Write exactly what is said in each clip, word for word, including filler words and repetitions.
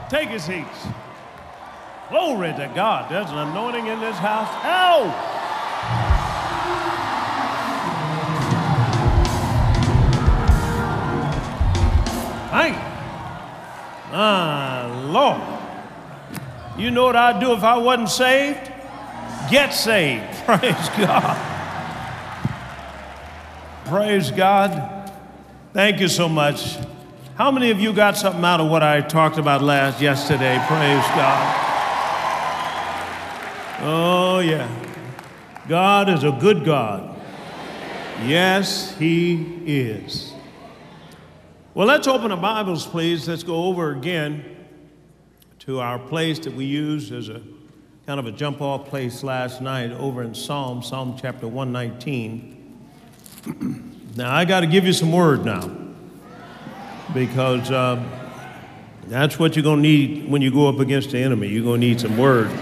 Take your seats. Glory to God. There's an anointing in this house. Ow! Thank you. Ah, Lord. You know what I'd do if I wasn't saved? Get saved. Praise God. Praise God. Thank you so much. How many of you got something out of what I talked about last yesterday? Praise God. Oh, yeah. God is a good God. Yes, He is. Well, let's open our Bibles, please. Let's go over again to our place that we used as a kind of a jump-off place last night over in Psalm, Psalm chapter one nineteen. Now, I got to give you some word now, because uh, that's what you're going to need when you go up against the enemy. You're going to need some word.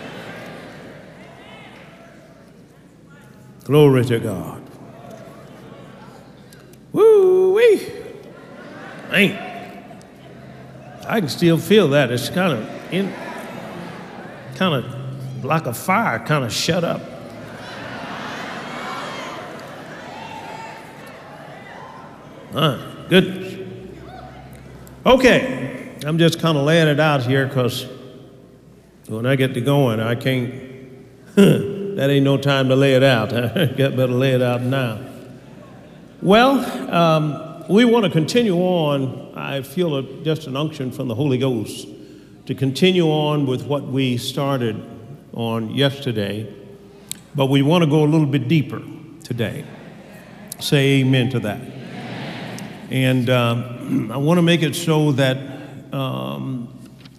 Glory to God. Woo-wee. Man, I can still feel that. It's kind of in, kind of like a fire, kind of shut up. Ah, goodness. Okay, I'm just kind of laying it out here because when I get to going, I can't, that ain't no time to lay it out. I got better lay it out now. Well, um, we want to continue on. I feel a, just an unction from the Holy Ghost to continue on with what we started on yesterday, but we want to go a little bit deeper today. Say amen to that. And um, I want to make it so that um,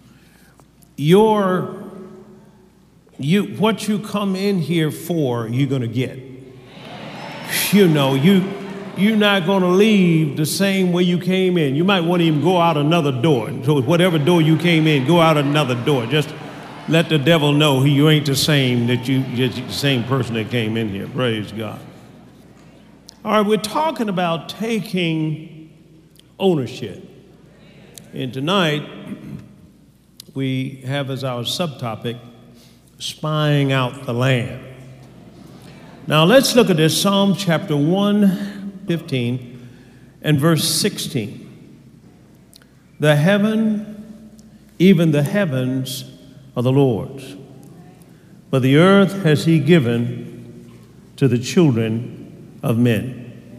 your, you, what you come in here for, you're going to get. You know, you, you're not going to leave the same way you came in. You might want to even go out another door. So whatever door you came in, go out another door. Just let the devil know you ain't the same, that you, you're the same person that came in here. Praise God. All right, we're talking about taking ownership. And tonight, we have as our subtopic, spying out the land. Now let's look at this, Psalm chapter one fifteen and verse sixteen. The heaven, even the heavens are the Lord's, but the earth has He given to the children of men.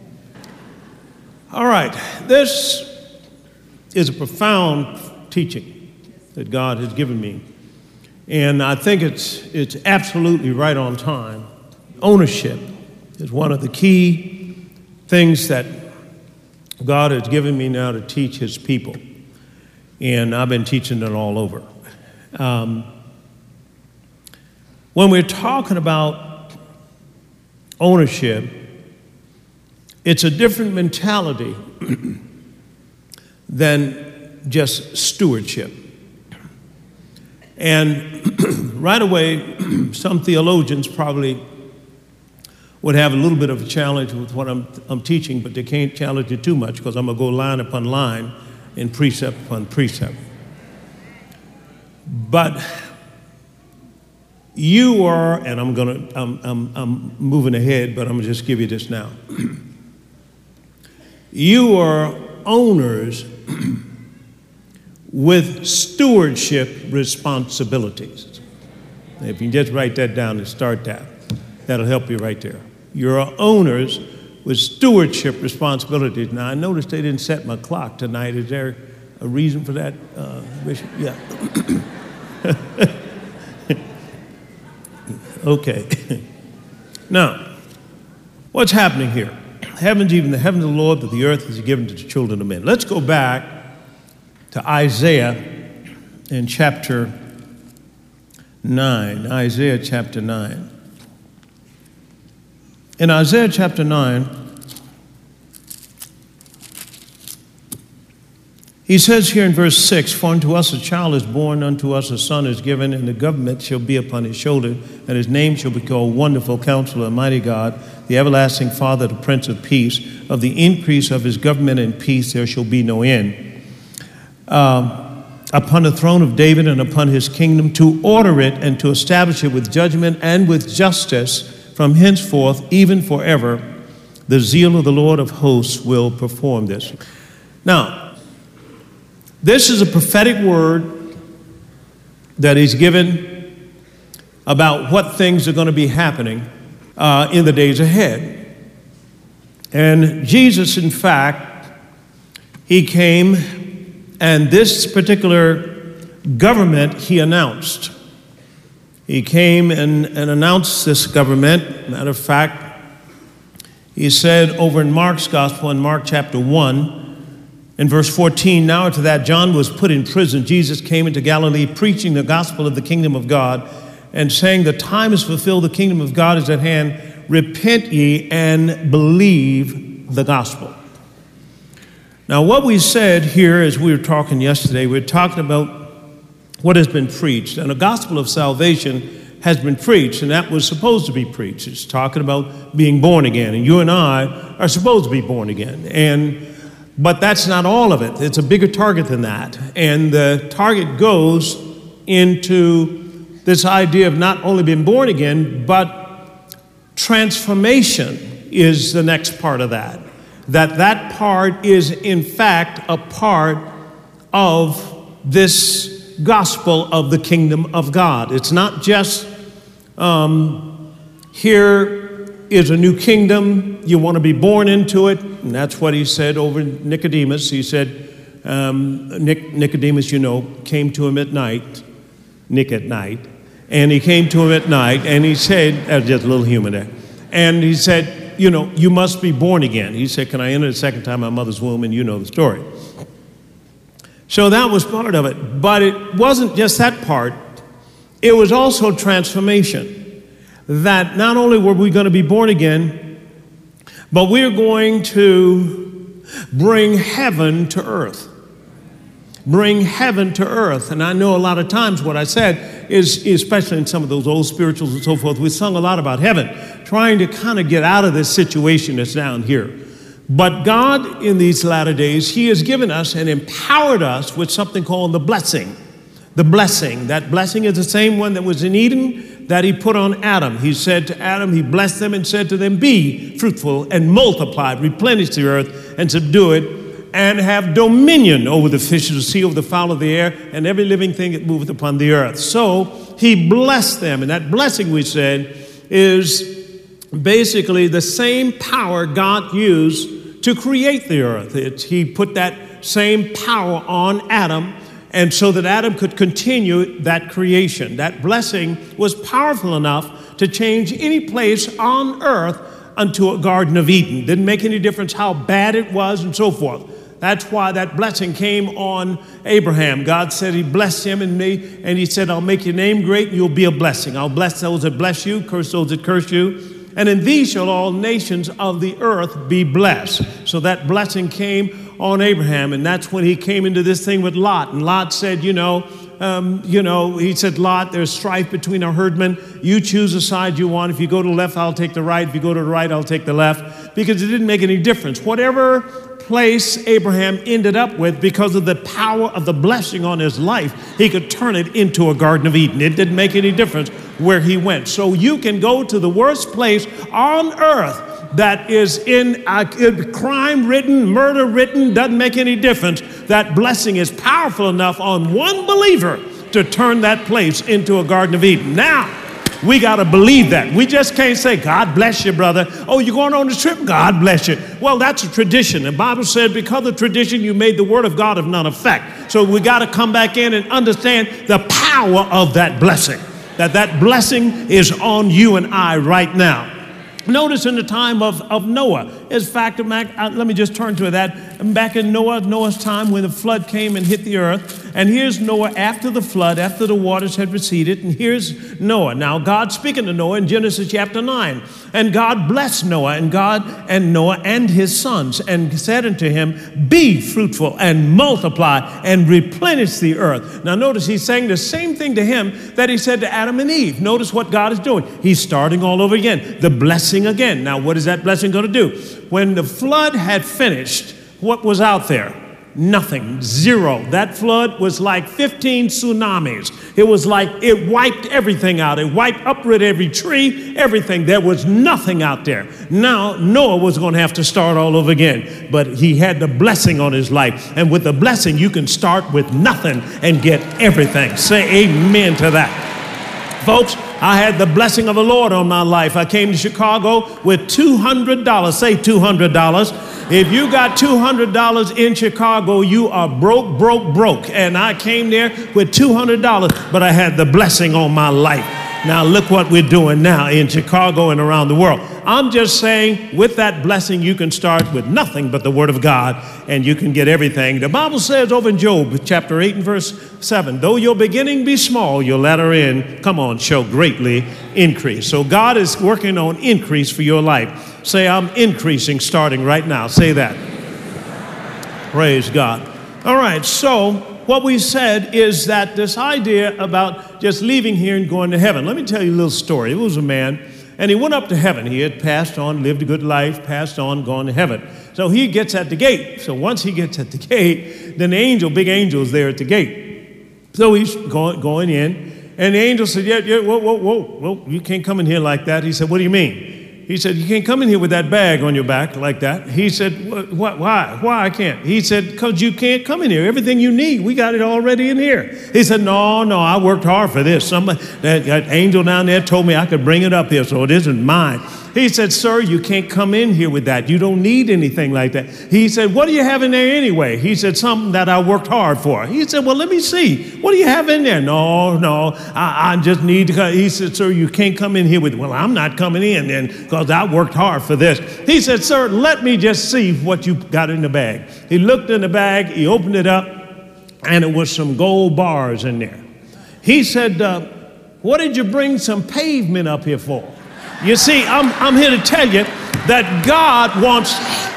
All right, this is a profound teaching that God has given me, and I think it's it's absolutely right on time. Ownership is one of the key things that God has given me now to teach His people, and I've been teaching it all over. Um, when we're talking about ownership, it's a different mentality than just stewardship. And right away, some theologians probably would have a little bit of a challenge with what I'm, I'm teaching, but they can't challenge it too much because I'm going to go line upon line and precept upon precept. But you are, and I'm going to, I'm, I'm, I'm moving ahead, but I'm going to just give you this now. You are owners with stewardship responsibilities. If you can just write that down and start that, that'll help you right there. You're owners with stewardship responsibilities. Now, I noticed they didn't set my clock tonight. Is there a reason for that, uh, Bishop? Yeah. Okay. Now, what's happening here? Heavens, even the heavens of the Lord, but the earth is given to the children of men. Let's go back to Isaiah in chapter nine. Isaiah chapter nine. In Isaiah chapter nine, he says here in verse six, "For unto us a child is born, unto us a son is given, and the government shall be upon his shoulder, and his name shall be called Wonderful Counselor, Mighty God, the Everlasting Father, the Prince of Peace. Of the increase of his government and peace there shall be no end." Um, upon the throne of David and upon his kingdom, to order it and to establish it with judgment and with justice from henceforth, even forever. The zeal of the Lord of hosts will perform this. Now, this is a prophetic word that he's given about what things are going to be happening uh, in the days ahead. And Jesus, in fact, he came, and this particular government he announced. He came and, and announced this government. Matter of fact, he said over in Mark's gospel, in Mark chapter one, in verse fourteen, now after that John was put in prison, Jesus came into Galilee preaching the gospel of the kingdom of God and saying, the time is fulfilled, the kingdom of God is at hand. Repent ye and believe the gospel. Now, what we said here as we were talking yesterday, we were talking about what has been preached. And the gospel of salvation has been preached, and that was supposed to be preached. It's talking about being born again, and you and I are supposed to be born again. And but that's not all of it. It's a bigger target than that. And the target goes into this idea of not only being born again, but transformation is the next part of that. That that part is, in fact, a part of this gospel of the kingdom of God. It's not just um, here is a new kingdom, you want to be born into it, and that's what he said over Nicodemus. He said, um, Nic- Nicodemus, you know, came to him at night, Nick at night, and he came to him at night, and he said, uh, just a little humor there, and he said, you know, you must be born again. He said, can I enter the second time in my mother's womb? And you know the story. So that was part of it. But it wasn't just that part. It was also transformation. That not only were we going to be born again, but we're going to bring heaven to earth. Bring heaven to earth. And I know a lot of times what I said is, especially in some of those old spirituals and so forth, we sung a lot about heaven, trying to kind of get out of this situation that's down here. But God, in these latter days, he has given us and empowered us with something called the blessing. The blessing. That blessing is the same one that was in Eden that he put on Adam. He said to Adam, he blessed them and said to them, be fruitful and multiply, replenish the earth and subdue it, and have dominion over the fish of the sea, over the fowl of the air, and every living thing that moveth upon the earth. So he blessed them. And that blessing, we said, is basically the same power God used to create the earth. It's, he put that same power on Adam, and so that Adam could continue that creation. That blessing was powerful enough to change any place on earth unto a Garden of Eden. Didn't make any difference how bad it was and so forth. That's why that blessing came on Abraham. God said he blessed him and me, and he said, I'll make your name great and you'll be a blessing. I'll bless those that bless you, curse those that curse you. And in these shall all nations of the earth be blessed. So that blessing came on Abraham, and that's when he came into this thing with Lot. And Lot said, you know, um, you know, he said, Lot, there's strife between our herdmen. You choose the side you want. If you go to the left, I'll take the right. If you go to the right, I'll take the left. Because it didn't make any difference. Whatever place Abraham ended up with, because of the power of the blessing on his life, he could turn it into a Garden of Eden. It didn't make any difference where he went. So you can go to the worst place on earth that is in uh, crime written, murder written, doesn't make any difference. That blessing is powerful enough on one believer to turn that place into a Garden of Eden. Now, we got to believe that. We just can't say, God bless you, brother. Oh, you're going on the trip? God bless you. Well, that's a tradition. The Bible said because of tradition, you made the word of God of none effect. So we got to come back in and understand the power of that blessing. That that blessing is on you and I right now. Notice in the time of, of Noah, in fact, let me just turn to that. Back in Noah, Noah's time when the flood came and hit the earth, and here's Noah after the flood, after the waters had receded, and here's Noah. Now, God speaking to Noah in Genesis chapter nine, and God blessed Noah, and God and Noah and his sons, and said unto him, be fruitful and multiply and replenish the earth. Now, notice he's saying the same thing to him that he said to Adam and Eve. Notice what God is doing. He's starting all over again. The blessing again. Now, what is that blessing going to do? When the flood had finished, what was out there? Nothing, zero. That flood was like fifteen tsunamis. It was like it wiped everything out. It wiped, uprooted every tree, everything. There was nothing out there. Now, Noah was going to have to start all over again, but he had the blessing on his life. And with the blessing, you can start with nothing and get everything. Say amen to that. Folks, I had the blessing of the Lord on my life. I came to Chicago with two hundred dollars. Say two hundred dollars. If you got two hundred dollars in Chicago, you are broke, broke, broke. And I came there with two hundred dollars, but I had the blessing on my life. Now look what we're doing now in Chicago and around the world. I'm just saying, with that blessing, you can start with nothing but the Word of God, and you can get everything. The Bible says over in Job, chapter eight and verse seven, though your beginning be small, your latter end, come on, shall greatly increase. So God is working on increase for your life. Say, I'm increasing starting right now. Say that. Praise God. All right, so what we said is that this idea about just leaving here and going to heaven. Let me tell you a little story. It was a man, and he went up to heaven. He had passed on, lived a good life, passed on, gone to heaven. So he gets at the gate. So once he gets at the gate, then the angel, big angel, is there at the gate. So he's going, going in, and the angel said, yeah, yeah, whoa, whoa, whoa, whoa, you can't come in here like that. He said, what do you mean? He said, you can't come in here with that bag on your back like that. He said, what, what, why? Why I can't? He said, because you can't come in here. Everything you need, we got it already in here. He said, no, no, I worked hard for this. Somebody, that, that angel down there told me I could bring it up here, so it isn't mine. He said, sir, you can't come in here with that. You don't need anything like that. He said, what do you have in there anyway? He said, something that I worked hard for. He said, well, let me see. What do you have in there? No, no, I, I just need to come. He said, sir, you can't come in here with, well, I'm not coming in then because I worked hard for this. He said, sir, let me just see what you got in the bag. He looked in the bag, he opened it up, and it was some gold bars in there. He said, uh, what did you bring some pavement up here for? You see, I'm, I'm here to tell you that God wants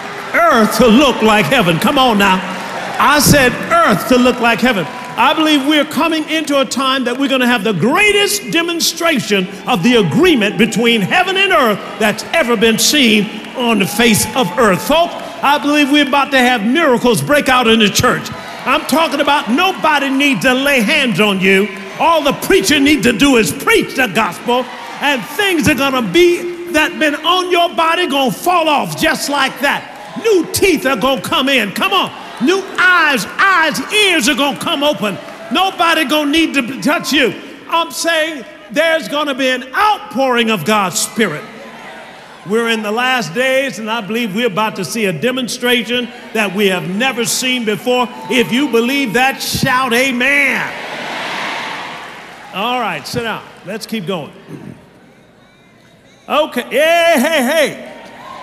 earth to look like heaven. Come on now. I said earth to look like heaven. I believe we're coming into a time that we're going to have the greatest demonstration of the agreement between heaven and earth that's ever been seen on the face of earth. Folks, I believe we're about to have miracles break out in the church. I'm talking about nobody needs to lay hands on you. All the preacher needs to do is preach the gospel, and things are going to be that been on your body going to fall off just like that. New teeth are going to come in. Come on. New eyes, eyes, ears are going to come open. Nobody going to need to touch you. I'm saying there's going to be an outpouring of God's Spirit. We're in the last days, and I believe we're about to see a demonstration that we have never seen before. If you believe that, shout amen. All right, sit down. Let's keep going. Okay, hey, hey, hey.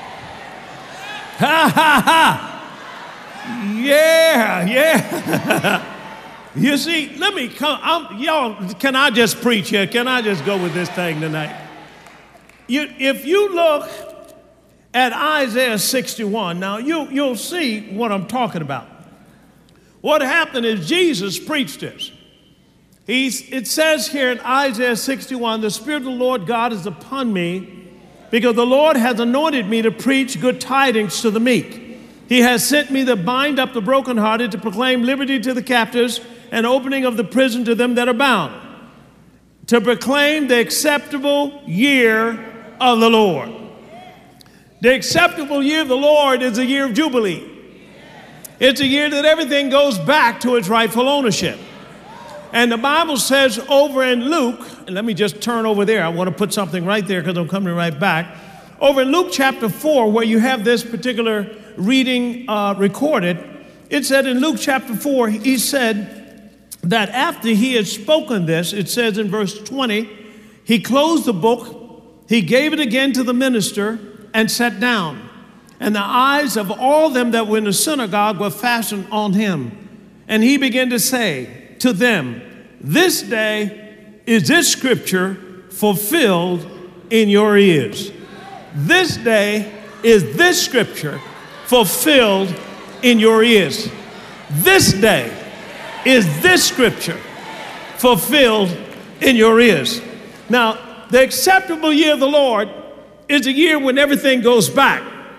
Ha, ha, ha. Yeah, yeah. You see, let me come. I'm, y'all, can I just preach here? Can I just go with this thing tonight? You, if you look at Isaiah sixty-one, now you, you'll see what I'm talking about. What happened is Jesus preached this. He's, it says here in Isaiah sixty-one, the Spirit of the Lord God is upon me because the Lord has anointed me to preach good tidings to the meek. He has sent me to bind up the brokenhearted, to proclaim liberty to the captives and opening of the prison to them that are bound, to proclaim the acceptable year of the Lord. The acceptable year of the Lord is a year of Jubilee. It's a year that everything goes back to its rightful ownership. And the Bible says over in Luke, and let me just turn over there. I want to put something right there because I'm coming right back. Over in Luke chapter four, where you have this particular reading uh, recorded, it said in Luke chapter four, he said that after he had spoken this, it says in verse twenty, he closed the book, he gave it again to the minister and sat down. And the eyes of all them that were in the synagogue were fastened on him. And he began to say to them, this day is this scripture fulfilled in your ears. This day is this scripture fulfilled in your ears. This day is this scripture fulfilled in your ears. Now, the acceptable year of the Lord is a year when everything goes back.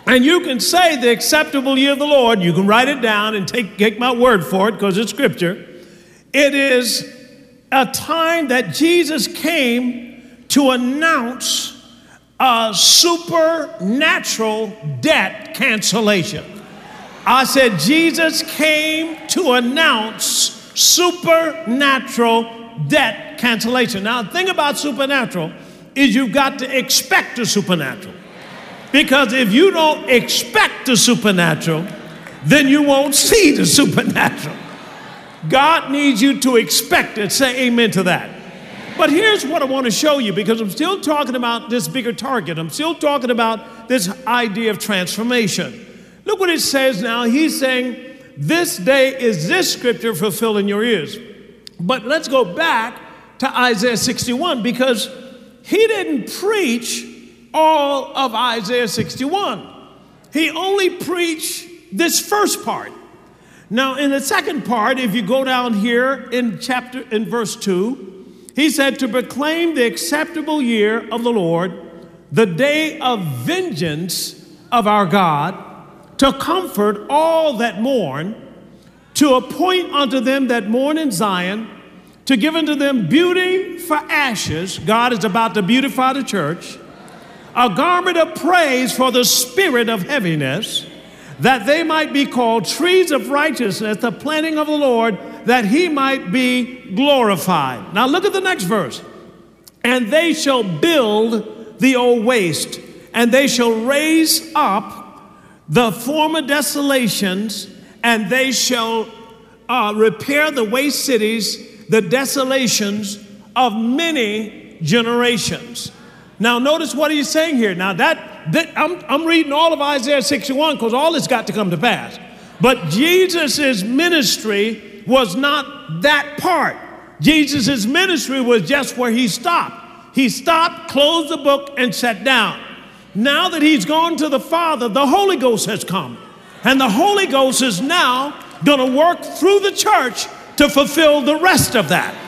And you can say the acceptable year of the Lord. You can write it down and take, take my word for it because it's scripture. It is a time that Jesus came to announce a supernatural debt cancellation. I said Jesus came to announce supernatural debt cancellation. Now, the thing about supernatural is you've got to expect the supernatural. Because if you don't expect the supernatural, then you won't see the supernatural. God needs you to expect it. Say amen to that. But here's what I want to show you, because I'm still talking about this bigger target. I'm still talking about this idea of transformation. Look what it says now. He's saying, this day is this scripture fulfilled in your ears. But let's go back to Isaiah sixty-one, because he didn't preach all of Isaiah sixty-one. He only preached this first part. Now, in the second part, if you go down here in chapter, in verse two, he said, to proclaim the acceptable year of the Lord, the day of vengeance of our God, to comfort all that mourn, to appoint unto them that mourn in Zion, to give unto them beauty for ashes. God is about to beautify the church. A garment of praise for the spirit of heaviness, that they might be called trees of righteousness, the planting of the Lord, that he might be glorified. Now look at the next verse. And they shall build the old waste, and they shall raise up the former desolations, and they shall uh, repair the waste cities, the desolations of many generations. Now notice what he's saying here. Now that, that I'm, I'm reading all of Isaiah sixty-one because all this got to come to pass. But Jesus's ministry was not that part. Jesus's ministry was just where he stopped. He stopped, closed the book, and sat down. Now that he's gone to the Father, the Holy Ghost has come. And the Holy Ghost is now going to work through the church to fulfill the rest of that.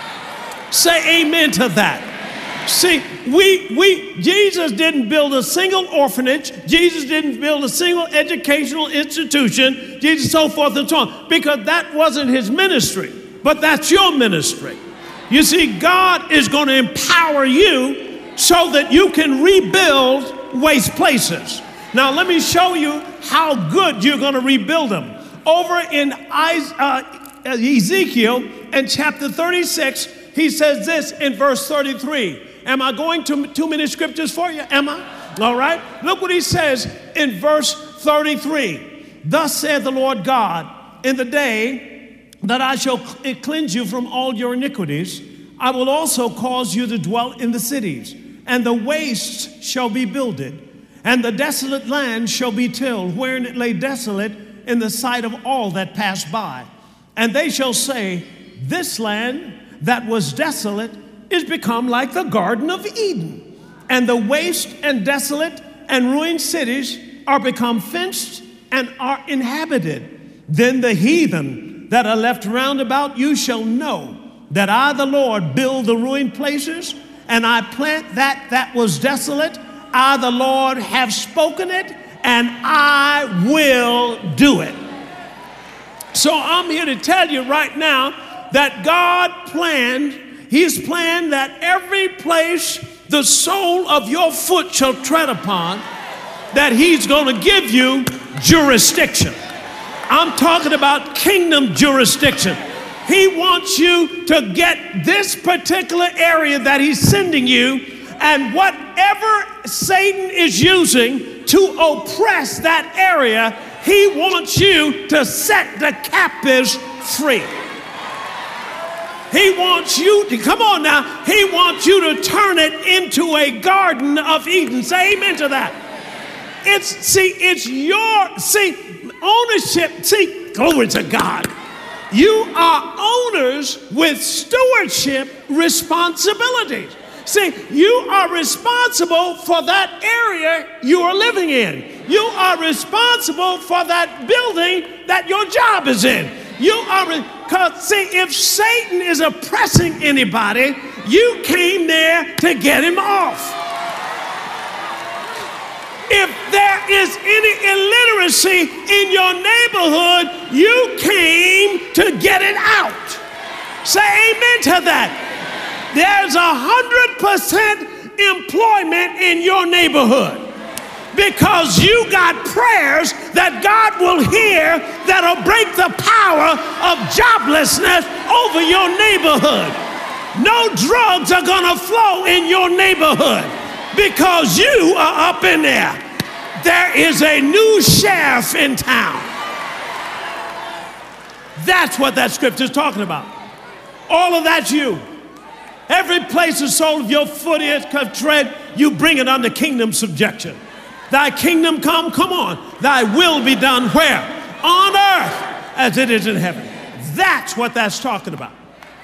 Say amen to that. See, we, we, Jesus didn't build a single orphanage. Jesus didn't build a single educational institution. Jesus, so forth and so on, because that wasn't his ministry. But that's your ministry. You see, God is going to empower you so that you can rebuild waste places. Now, let me show you how good you're going to rebuild them. Over in Ezekiel, in chapter thirty-six, he says this in verse thirty-three. Am I going to too many scriptures for you? Am I? All right. Look what he says in verse thirty-three. Thus saith the Lord God, in the day that I shall cleanse you from all your iniquities, I will also cause you to dwell in the cities, and the wastes shall be builded, and the desolate land shall be tilled, wherein it lay desolate in the sight of all that pass by. And they shall say, this land that was desolate is become like the Garden of Eden, and the waste and desolate and ruined cities are become fenced and are inhabited. Then the heathen that are left round about you shall know that I, the Lord, build the ruined places, and I plant that that was desolate. I, the Lord, have spoken it, and I will do it. So I'm here to tell you right now that God planned, he's planned that every place the sole of your foot shall tread upon, that he's going to give you jurisdiction. I'm talking about kingdom jurisdiction. He wants you to get this particular area that he's sending you, and whatever Satan is using to oppress that area, he wants you to set the captives free. He wants you to, come on now, he wants you to turn it into a Garden of Eden. Say amen to that. It's, see, it's your, see, ownership, see, glory to God. You are owners with stewardship responsibilities. See, you are responsible for that area you are living in. You are responsible for that building that your job is in. You are, because see, if Satan is oppressing anybody, you came there to get him off. If there is any illiteracy in your neighborhood, you came to get it out. Say amen to that. There's a hundred percent employment in your neighborhood because you got prayers that God will hear that'll break the power of joblessness over your neighborhood. No drugs are gonna flow in your neighborhood because you are up in there. There is a new sheriff in town. That's what that scripture is talking about. All of that's you. Every place the sole of your foot is tread, you bring it under kingdom subjection. Thy kingdom come, come on. Thy will be done where? On earth as it is in heaven. That's what that's talking about.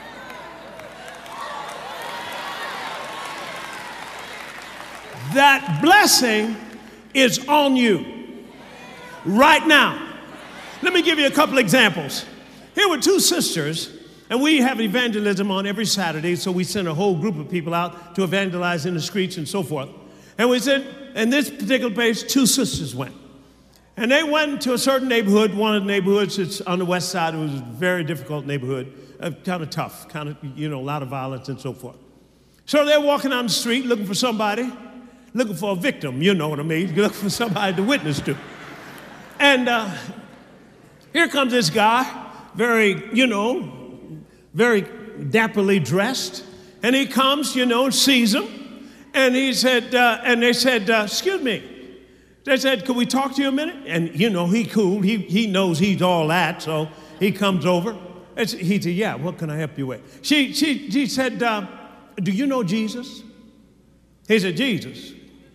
That blessing is on you right now. Let me give you a couple examples. Here were two sisters, and we have evangelism on every Saturday, so we send a whole group of people out to evangelize in the streets and so forth. And we said, in this particular place, two sisters went. And they went to a certain neighborhood, one of the neighborhoods that's on the west side. It was a very difficult neighborhood, uh, kind of tough, kind of, you know, a lot of violence and so forth. So they're walking down the street looking for somebody, looking for a victim, you know what I mean, looking for somebody to witness to. And uh, here comes this guy, very, you know, very dapperly dressed, and he comes, you know, and sees them, and he said, uh, and they said, uh, excuse me. They said, could we talk to you a minute? And, you know, he cool, he, he knows he's all that, so he comes over. And he said, yeah, what can I help you with? She, she, she said, uh, do you know Jesus? He said, Jesus.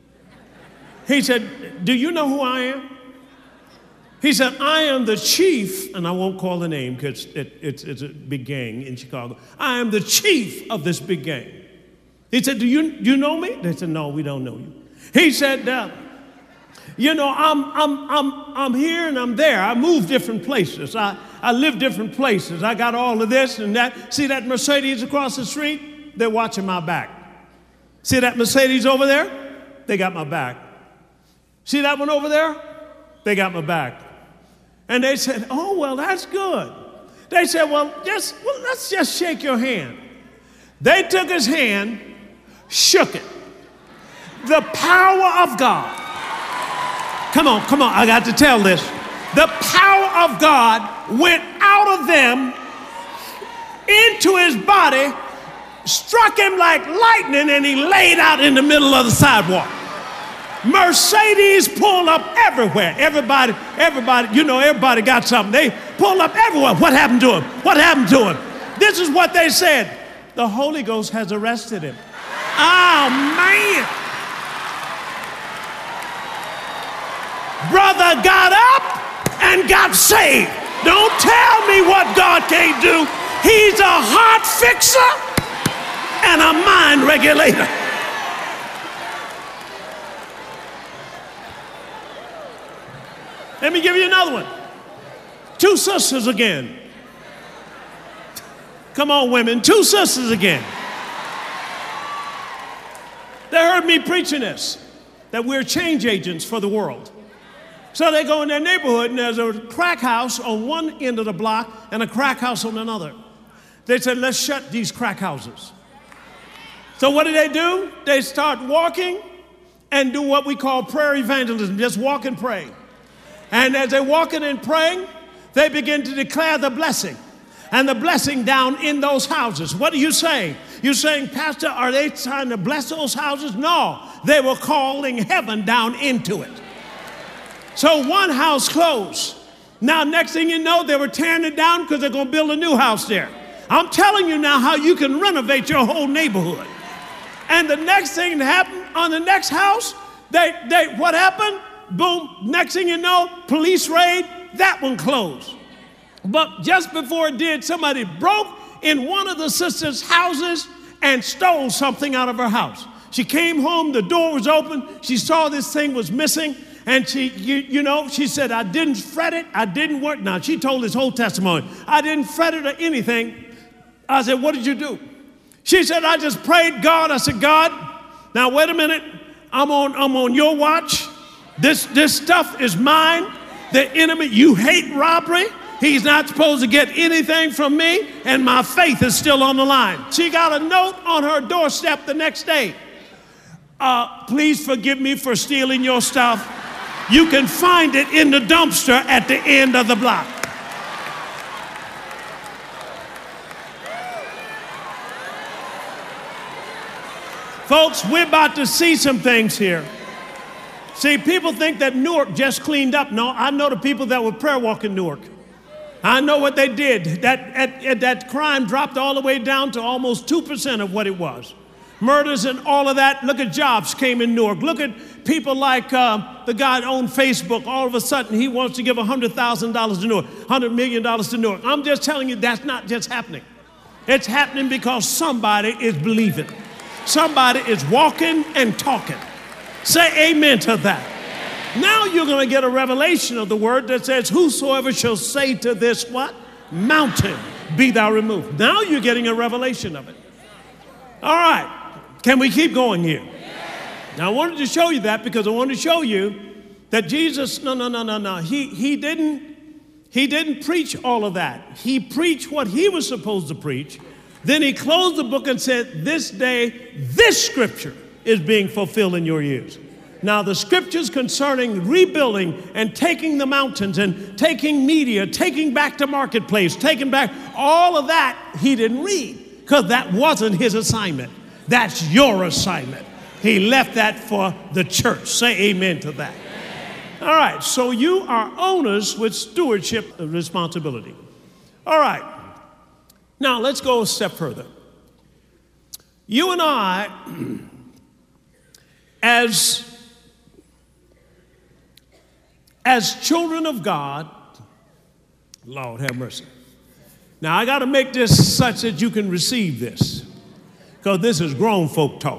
He said, do you know who I am? He said, I am the chief, and I won't call the name because it, it's, it's a big gang in Chicago. I am the chief of this big gang. He said, do you, do you know me? They said, no, we don't know you. He said, uh, you know, I'm, I'm, I'm, I'm here and I'm there. I move different places. I, I live different places. I got all of this and that. See that Mercedes across the street? They're watching my back. See that Mercedes over there? They got my back. See that one over there? They got my back. And they said, oh, well, that's good. They said, well, just, well, let's just shake your hand. They took his hand, shook it. The power of God. Come on, come on, I got to tell this. The power of God went out of them into his body, struck him like lightning, and he laid out in the middle of the sidewalk. Mercedes pulled up everywhere. Everybody, everybody, you know, everybody got something. They pulled up everywhere. What happened to him? What happened to him? This is what they said. The Holy Ghost has arrested him. Oh, man. Brother got up and got saved. Don't tell me what God can't do. He's a heart fixer and a mind regulator. Let me give you another one. Two sisters again. Come on, women. Two sisters again. They heard me preaching this, that we're change agents for the world. So they go in their neighborhood, and there's a crack house on one end of the block and a crack house on another. They said, let's shut these crack houses. So what do they do? They start walking and do what we call prayer evangelism, just walk and pray. And as they're walking and praying, they begin to declare the blessing. And the blessing down in those houses. What are you saying? You're saying, Pastor, are they trying to bless those houses? No, they were calling heaven down into it. So one house closed. Now, next thing you know, they were tearing it down because they're going to build a new house there. I'm telling you now how you can renovate your whole neighborhood. And the next thing that happened on the next house, they, they, what happened? Boom, next thing you know, police raid, that one closed. But just before it did, somebody broke in one of the sisters' houses and stole something out of her house. She came home, the door was open, she saw this thing was missing, and she, you, you know, she said, I didn't fret it, I didn't work. Now, she told this whole testimony. I didn't fret it or anything. I said, what did you do? She said, I just prayed God. I said, God, now wait a minute, I'm on, I'm on your watch. This, this stuff is mine. The enemy, you hate robbery. He's not supposed to get anything from me, and my faith is still on the line. She got a note on her doorstep the next day. Uh, please forgive me for stealing your stuff. You can find it in the dumpster at the end of the block. Folks, we're about to see some things here. See, people think that Newark just cleaned up. No, I know the people that were prayer walking Newark. I know what they did. That, at, at, that crime dropped all the way down to almost two percent of what it was. Murders and all of that. Look at jobs came in Newark. Look at people like uh, the guy that owned Facebook. All of a sudden, he wants to give one hundred thousand dollars to Newark, one hundred million dollars to Newark. I'm just telling you, that's not just happening. It's happening because somebody is believing. Somebody is walking and talking. Say amen to that. Now you're going to get a revelation of the word that says, whosoever shall say to this what? Mountain, be thou removed. Now you're getting a revelation of it. All right. Can we keep going here? Now I wanted to show you that because I wanted to show you that Jesus, no, no, no, no, no. He, he didn't, he didn't preach all of that. He preached what he was supposed to preach. Then he closed the book and said, this day, this scripture is being fulfilled in your ears. Now, the scriptures concerning rebuilding and taking the mountains and taking media, taking back the marketplace, taking back all of that, he didn't read because that wasn't his assignment. That's your assignment. He left that for the church. Say amen to that. All right, so you are owners with stewardship responsibility. All right, now let's go a step further. You and I, as As children of God, Lord have mercy. Now I got to make this such that you can receive this, because this is grown folk talk.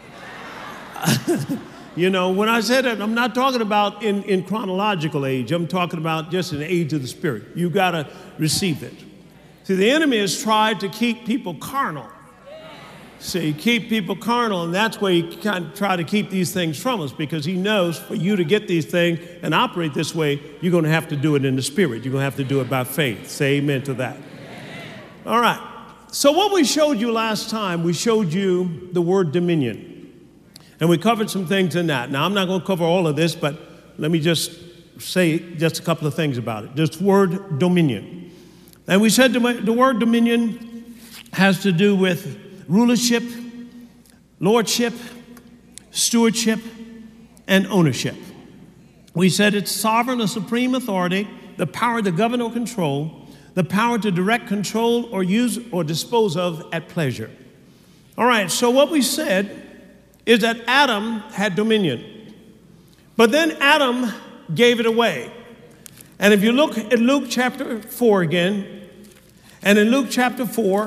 You know, when I said that, I'm not talking about in, in chronological age. I'm talking about just in the age of the Spirit. You got to receive it. See, the enemy has tried to keep people carnal. See, keep people carnal, and that's why he kind of try to keep these things from us, because he knows for you to get these things and operate this way, you're going to have to do it in the Spirit. You're going to have to do it by faith. Say amen to that. All right. So what we showed you last time, we showed you the word dominion, and we covered some things in that. Now, I'm not going to cover all of this, but let me just say just a couple of things about it. This word dominion. And we said the word dominion has to do with rulership, lordship, stewardship, and ownership. We said it's sovereign or supreme authority, the power to govern or control, the power to direct, control, or use or dispose of at pleasure. All right, so what we said is that Adam had dominion, but then Adam gave it away. And if you look at Luke chapter four again, and in Luke chapter four,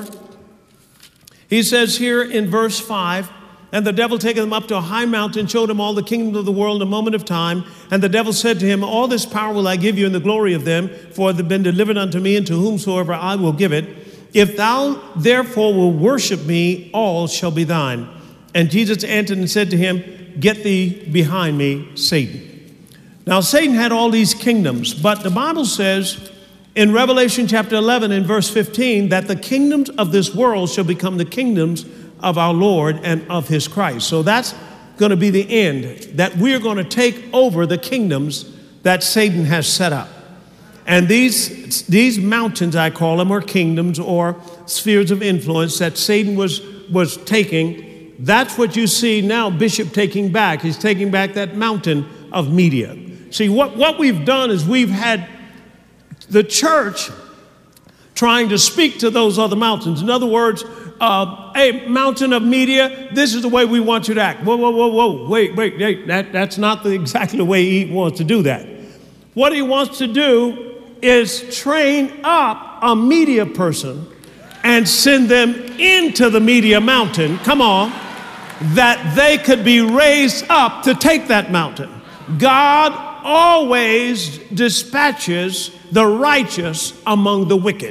he says here in verse five, and the devil taking him up to a high mountain, showed him all the kingdoms of the world in a moment of time. And the devil said to him, all this power will I give you in the glory of them, for it hath been delivered unto me, and to whomsoever I will give it. If thou therefore will worship me, all shall be thine. And Jesus answered and said to him, get thee behind me, Satan. Now Satan had all these kingdoms, but the Bible says in Revelation chapter eleven and verse fifteen, that the kingdoms of this world shall become the kingdoms of our Lord and of his Christ. So that's going to be the end, that we're going to take over the kingdoms that Satan has set up. And these, these mountains, I call them, or kingdoms or spheres of influence that Satan was, was taking, that's what you see now Bishop taking back. He's taking back that mountain of media. See, what, what we've done is we've had the church trying to speak to those other mountains. In other words, uh, a mountain of media, this is the way we want you to act. Whoa, whoa, whoa, whoa, wait, wait, wait. That, that's not the, exactly the way he wants to do that. What he wants to do is train up a media person and send them into the media mountain, come on, that they could be raised up to take that mountain. God always dispatches the righteous among the wicked.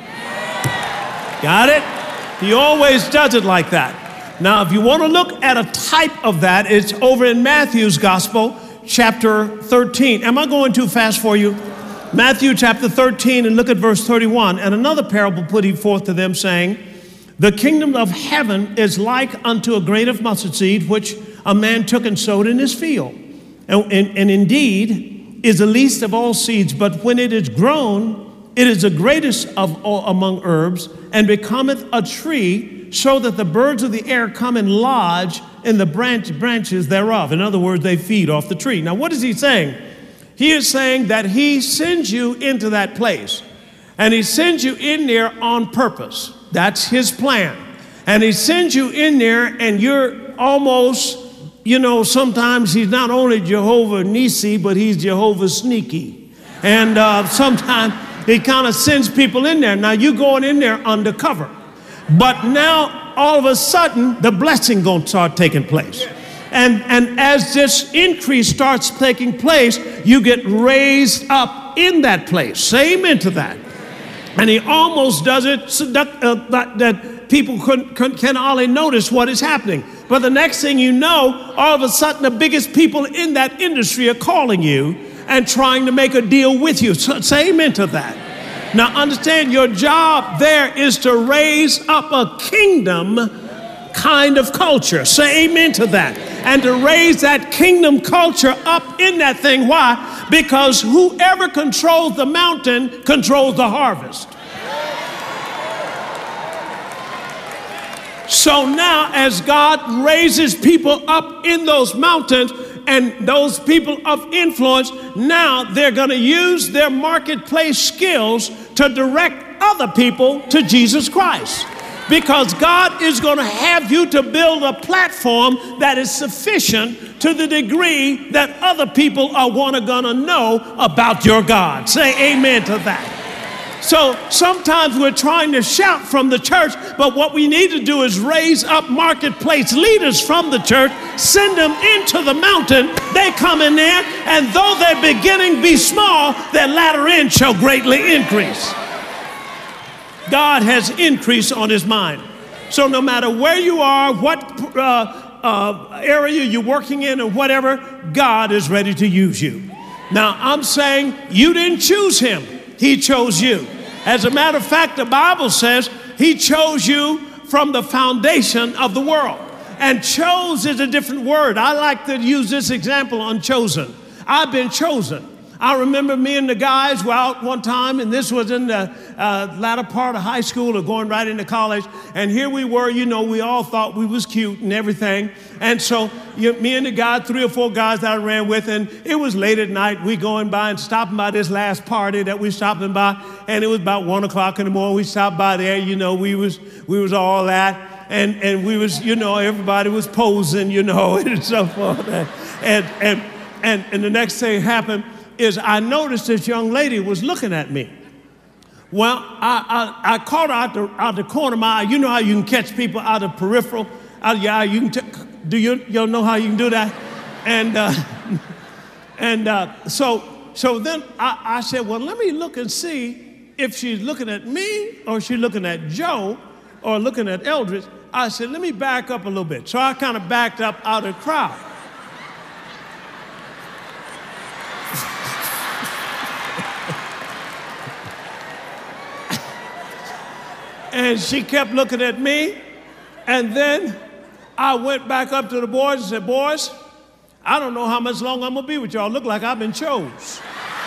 Got it? He always does it like that. Now, if you want to look at a type of that, it's over in Matthew's gospel. chapter thirteen. Am I going too fast for you? Matthew chapter thirteen, and look at verse thirty-one. And another parable put he forth to them, saying, the kingdom of heaven is like unto a grain of mustard seed, which a man took and sowed in his field. And, and, and indeed is the least of all seeds, but when it is grown, it is the greatest of all among herbs, and becometh a tree, so that the birds of the air come and lodge in the branch, branches thereof. In other words, they feed off the tree. Now, what is he saying? He is saying that he sends you into that place, and he sends you in there on purpose. That's his plan. And he sends you in there, and you're almost, you know, sometimes he's not only Jehovah Nissi, but he's Jehovah Sneaky. And uh, sometimes he kind of sends people in there. Now, you're going in there undercover. But now, all of a sudden, the blessing going to start taking place. And, and as this increase starts taking place, you get raised up in that place. Say amen to that. And he almost does it so that, uh, that, that people couldn't, couldn't, can hardly notice what is happening. But the next thing you know, all of a sudden, the biggest people in that industry are calling you and trying to make a deal with you. So, say amen to that. Now, understand, your job there is to raise up a kingdom kind of culture. Say amen to that. And to raise that kingdom culture up in that thing. Why? Because whoever controls the mountain controls the harvest. So now, as God raises people up in those mountains, and those people of influence, now they're going to use their marketplace skills to direct other people to Jesus Christ. Because God is going to have you to build a platform that is sufficient to the degree that other people are wanna, gonna know about your God. Say amen to that. So sometimes we're trying to shout from the church, but what we need to do is raise up marketplace leaders from the church, send them into the mountain, they come in there, and though their beginning be small, their latter end shall greatly increase. God has increase on his mind. So no matter where you are, what uh, uh, area you're working in or whatever, God is ready to use you. Now, I'm saying you didn't choose him. He chose you. As a matter of fact, the Bible says he chose you from the foundation of the world. And chose is a different word. I like to use this example on chosen. I've been chosen. I remember me and the guys were out one time, and this was in the uh, latter part of high school or going right into college. And here we were, you know, we all thought we was cute and everything. And so you, me and the guy, three or four guys that I ran with, and it was late at night. We going by and stopping by this last party that we stopping by, and it was about one o'clock in the morning. We stopped by there, you know, we was we was all that, and and we was, you know, everybody was posing, you know, and so forth. And and and and the next thing happened is I noticed this young lady was looking at me. Well, I, I, I caught her out the, out the corner of my eye. You know how you can catch people out of peripheral, out of your eye. You can t- do you you know how you can do that? And uh, and uh, so so then I, I said, well, let me look and see if she's looking at me or she's looking at Joe or looking at Eldridge. I said, let me back up a little bit. So I kind of backed up out of the crowd. And she kept looking at me. And then I went back up to the boys and said, boys, I don't know how much longer I'm going to be with y'all. Look like I've been chose.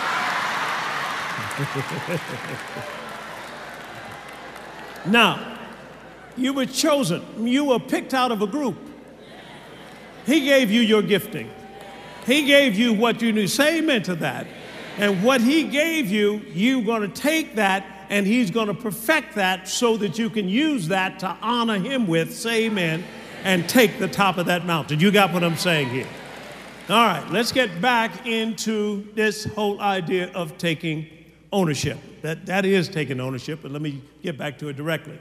Now, you were chosen. You were picked out of a group. He gave you your gifting. He gave you what you knew. Say amen to that. And what he gave you, you're going to take that and he's going to perfect that so that you can use that to honor him with, say amen, and take the top of that mountain. You got what I'm saying here? All right, let's get back into this whole idea of taking ownership. That, that is taking ownership, but let me get back to it directly.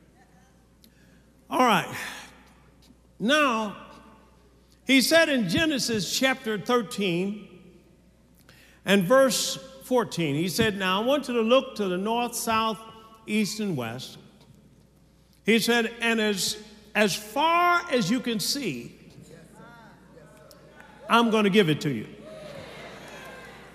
All right. Now, he said in Genesis chapter thirteen and verse fourteen, he said, now I want you to look to the north, south, east, and west. He said, and as, as far as you can see, I'm going to give it to you.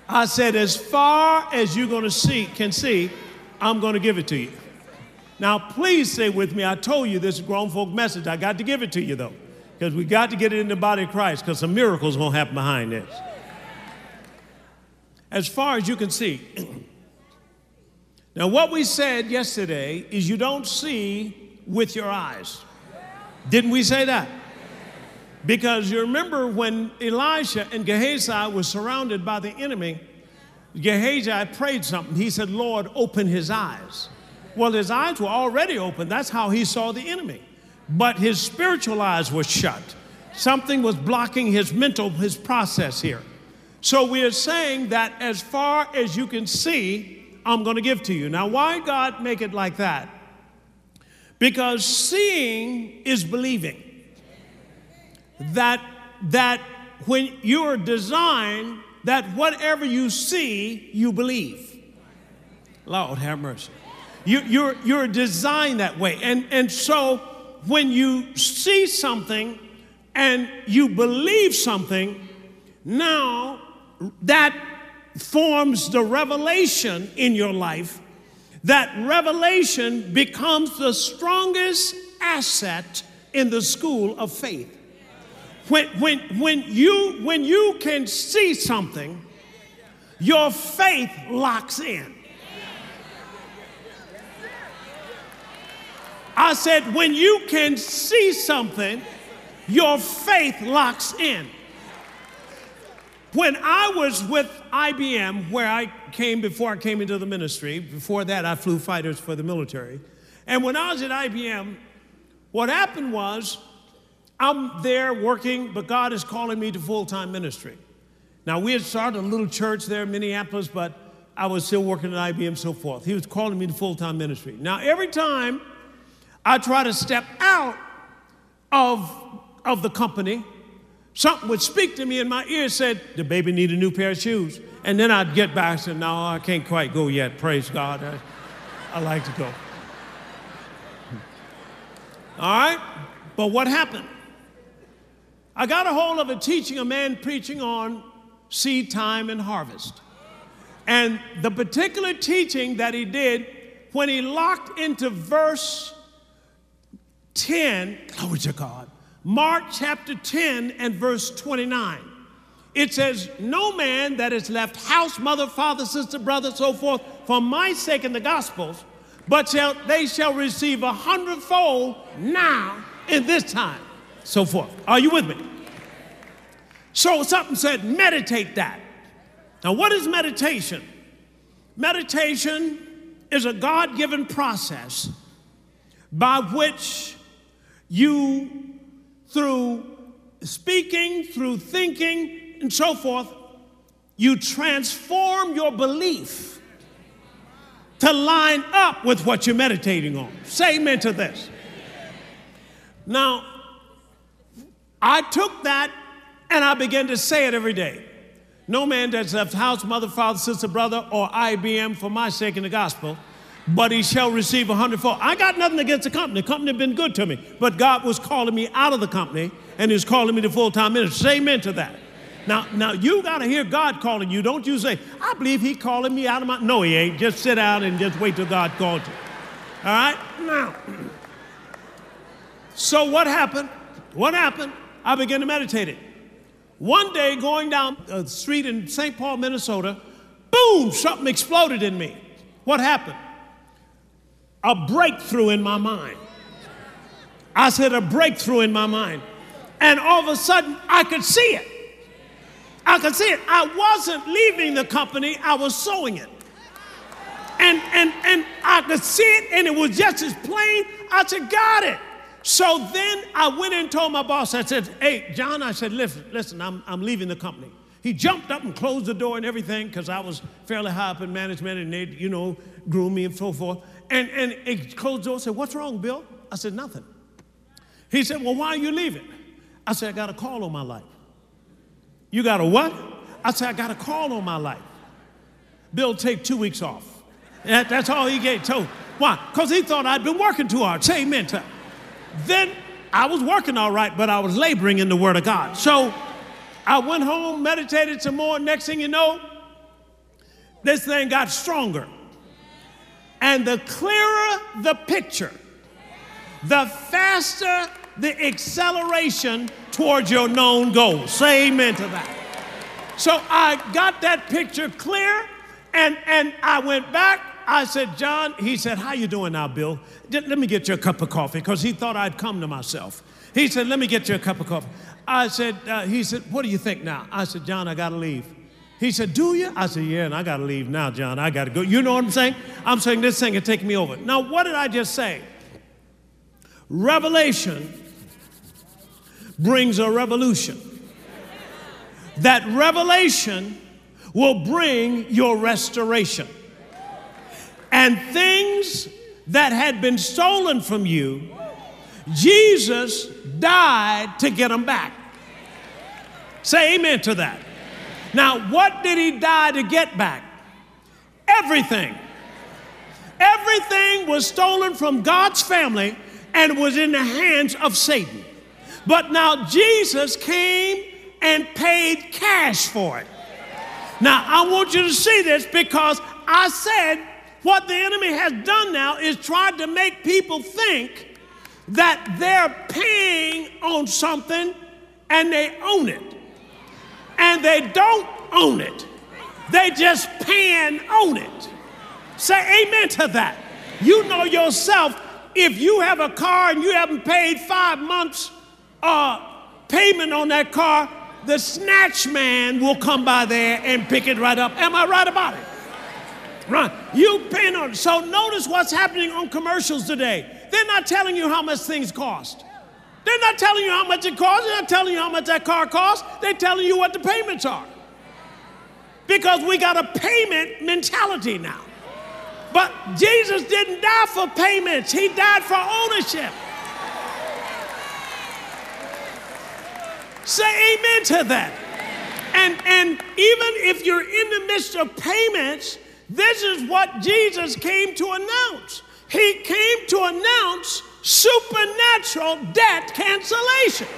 I said, as far as you're going to see, can see, I'm going to give it to you. Now, please stay with me. I told you this is a grown folk message. I got to give it to you, though, because we got to get it in the body of Christ, because some miracles going to happen behind this. As far as you can see. Now, what we said yesterday is you don't see with your eyes. Didn't we say that? Because you remember when Elisha and Gehazi were surrounded by the enemy, Gehazi prayed something. He said, Lord, open his eyes. Well, his eyes were already open. That's how he saw the enemy. But his spiritual eyes were shut. Something was blocking his mental, his process here. So we are saying that as far as you can see, I'm going to give to you. Now, why God make it like that? Because seeing is believing. That, that when you are designed, that whatever you see, you believe. Lord, have mercy. You, you're, you're designed that way. And, and so when you see something and you believe something, now that forms the revelation in your life. That revelation becomes the strongest asset in the school of faith. When, when, when, you, when you can see something, your faith locks in. I said, when you can see something, your faith locks in. When I was with I B M, where I came before I came into the ministry, before that I flew fighters for the military, and when I was at I B M, what happened was, I'm there working, but God is calling me to full-time ministry. Now, we had started a little church there in Minneapolis, but I was still working at I B M and so forth. He was calling me to full-time ministry. Now, every time I try to step out of, of the company, something would speak to me in my ear, said, the baby need a new pair of shoes. And then I'd get back and say, no, I can't quite go yet, praise God. I, I like to go. All right? But what happened? I got a hold of a teaching, a man preaching on seed time and harvest. And the particular teaching that he did, when he locked into verse ten, glory to God, Mark chapter ten and verse twenty-nine, it says, no man that has left house, mother, father, sister, brother, so forth, for my sake in the Gospels, but shall, they shall receive a hundredfold now in this time, so forth. Are you with me? So something said, meditate that. Now, what is meditation? Meditation is a God-given process by which you, through speaking, through thinking, and so forth, you transform your belief to line up with what you're meditating on. Say amen to this. Now, I took that and I began to say it every day. No man that's left house, mother, father, sister, brother, or I B M for my sake in the gospel, but he shall receive a hundredfold. I got nothing against the company. The company had been good to me, but God was calling me out of the company and he was calling me to full-time ministry. Say amen to that. Now, now you got to hear God calling you. Don't you say, I believe he calling me out of my... No, he ain't. Just sit down and just wait till God calls you. All right? Now, so what happened? What happened? I began to meditate it. One day, going down the street in Saint Paul, Minnesota, boom, something exploded in me. What happened? A breakthrough in my mind. I said a breakthrough in my mind. And all of a sudden, I could see it. I could see it. I wasn't leaving the company, I was sowing it. And, and, and I could see it, and it was just as plain. I said, got it. So then I went and told my boss, I said, hey, John, I said, listen, listen, I'm, I'm leaving the company. He jumped up and closed the door and everything because I was fairly high up in management and they, you know, groomed me and so forth. And, and he closed the door and said, what's wrong, Bill? I said, nothing. He said, well, why are you leaving? I said, I got a call on my life. You got a what? I said, I got a call on my life. Bill, take two weeks off. That, that's all he gave told. Why? Because he thought I'd been working too hard. Say amen to. Then I was working all right, but I was laboring in the Word of God. So I went home, meditated some more. Next thing you know, this thing got stronger. And the clearer the picture, the faster the acceleration towards your known goal. Say amen to that. So I got that picture clear, and, and I went back. I said, John, he said, how you doing now, Bill? Let me get you a cup of coffee, because he thought I'd come to myself. He said, let me get you a cup of coffee. I said, uh, he said, what do you think now? I said, John, I got to leave. He said, do you? I said, yeah, and I got to leave now, John. I got to go. You know what I'm saying? I'm saying this thing can take me over. Now, what did I just say? Revelation brings a revolution. That revelation will bring your restoration. And things that had been stolen from you, Jesus died to get them back. Say amen to that. Now, what did he die to get back? Everything. Everything was stolen from God's family and was in the hands of Satan. But now Jesus came and paid cash for it. Now, I want you to see this, because I said what the enemy has done now is tried to make people think that they're paying on something and they own it. And they don't own it. They just pan own it. Say amen to that. You know yourself, if you have a car and you haven't paid five months uh, payment on that car, the snatch man will come by there and pick it right up. Am I right about it? Right. You paying on it. So notice what's happening on commercials today. They're not telling you how much things cost. They're not telling you how much it costs. They're not telling you how much that car costs. They're telling you what the payments are. Because we got a payment mentality now. But Jesus didn't die for payments. He died for ownership. Say amen to that. And, and even if you're in the midst of payments, this is what Jesus came to announce. He came to announce supernatural debt cancellation.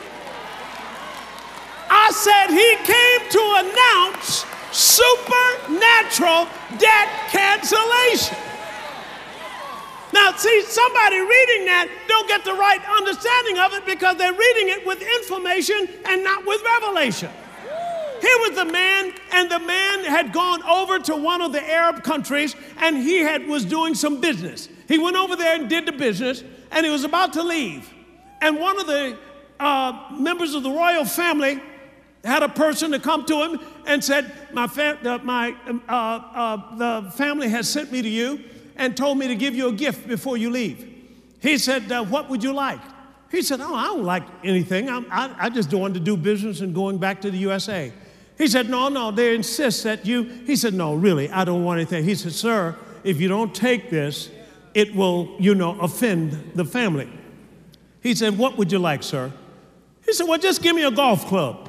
I said he came to announce supernatural debt cancellation. Now, see, somebody reading that don't get the right understanding of it, because they're reading it with information and not with revelation. Here was the man, and the man had gone over to one of the Arab countries, and he had was doing some business. He went over there and did the business, and he was about to leave. And one of the uh, members of the royal family had a person to come to him and said, my, fam- uh, my uh, uh, the family has sent me to you and told me to give you a gift before you leave. He said, uh, what would you like? He said, oh, I don't like anything. I'm, I, I just wanted to do business and going back to the U S A. He said, no, no, they insist that you, he said, no, really, I don't want anything. He said, sir, if you don't take this, it will, you know, offend the family. He said, what would you like, sir? He said, well, just give me a golf club.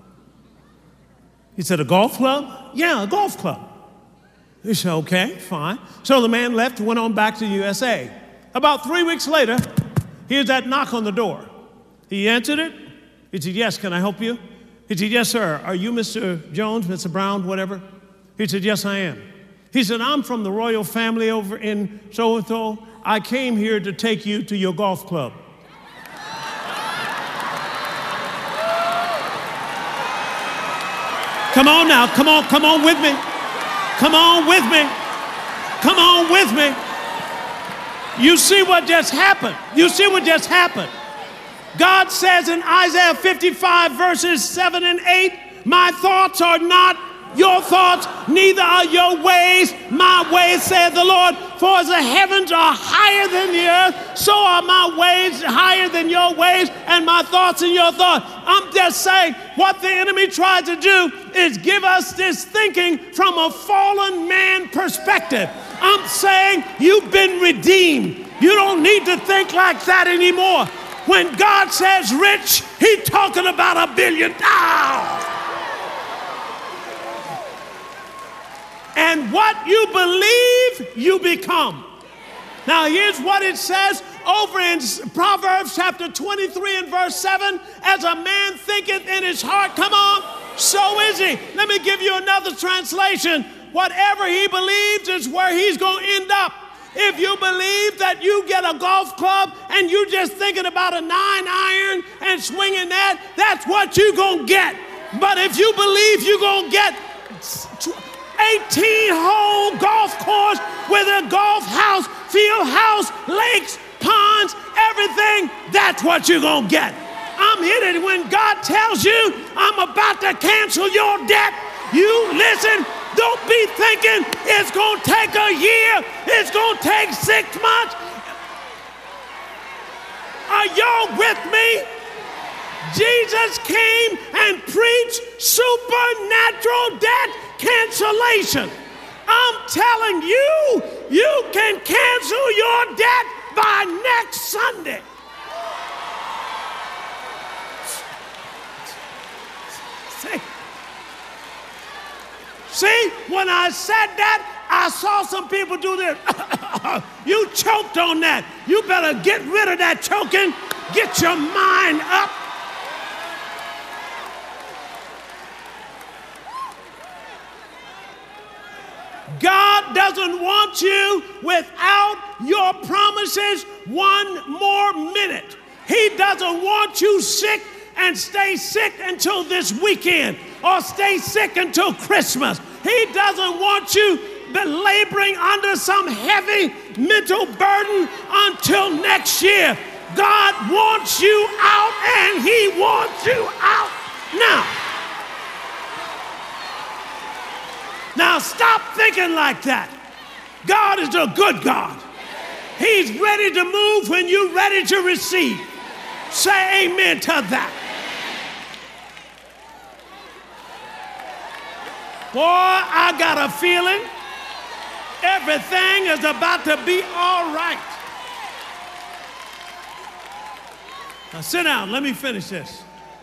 He said, a golf club? Yeah, a golf club. He said, okay, fine. So the man left, went on back to the U S A. About three weeks later, here's that knock on the door. He answered it. He said, yes, can I help you? He said, yes, sir. Are you Mister Jones, Mister Brown, whatever? He said, yes, I am. He said, I'm from the royal family over in so-and-so. I came here to take you to your golf club. Come on now, come on, come on with me. Come on with me. Come on with me. You see what just happened. You see what just happened. God says in Isaiah fifty-five, verses seven and eight, my thoughts are not your thoughts, neither are your ways my ways, saith the Lord. For as the heavens are higher than the earth, so are my ways higher than your ways, and my thoughts than your thoughts. I'm just saying, what the enemy tried to do is give us this thinking from a fallen man perspective. I'm saying you've been redeemed. You don't need to think like that anymore. When God says rich, he's talking about a billion dollars. And what you believe, you become. Now, here's what it says over in Proverbs chapter twenty-three and verse seven. As a man thinketh in his heart, come on, so is he. Let me give you another translation. whatever he believes is where he's going to end up. If you believe that you get a golf club and you're just thinking about a nine iron and swinging that, that's what you're going to get. But if you believe you're going to get eighteen hole golf course with a golf house, field house, lakes, ponds, everything, that's what you're going to get. I'm here to, when God tells you I'm about to cancel your debt, you listen. Don't be thinking it's going to take a year. It's going to take six months. Are y'all with me? Jesus came and preached supernatural debt cancellation. I'm telling you, you can cancel your debt by next Sunday. See? See, when I said that, I saw some people do this. You choked on that. You better get rid of that choking. Get your mind up. God doesn't want you without your promises one more minute. He doesn't want you sick and stay sick until this weekend or stay sick until Christmas. He doesn't want you laboring under some heavy mental burden until next year. God wants you out, and he wants you out now. Now stop thinking like that. God is a good God. He's ready to move when you're ready to receive. Say amen to that. Boy, I got a feeling everything is about to be all right. Now sit down. Let me finish this.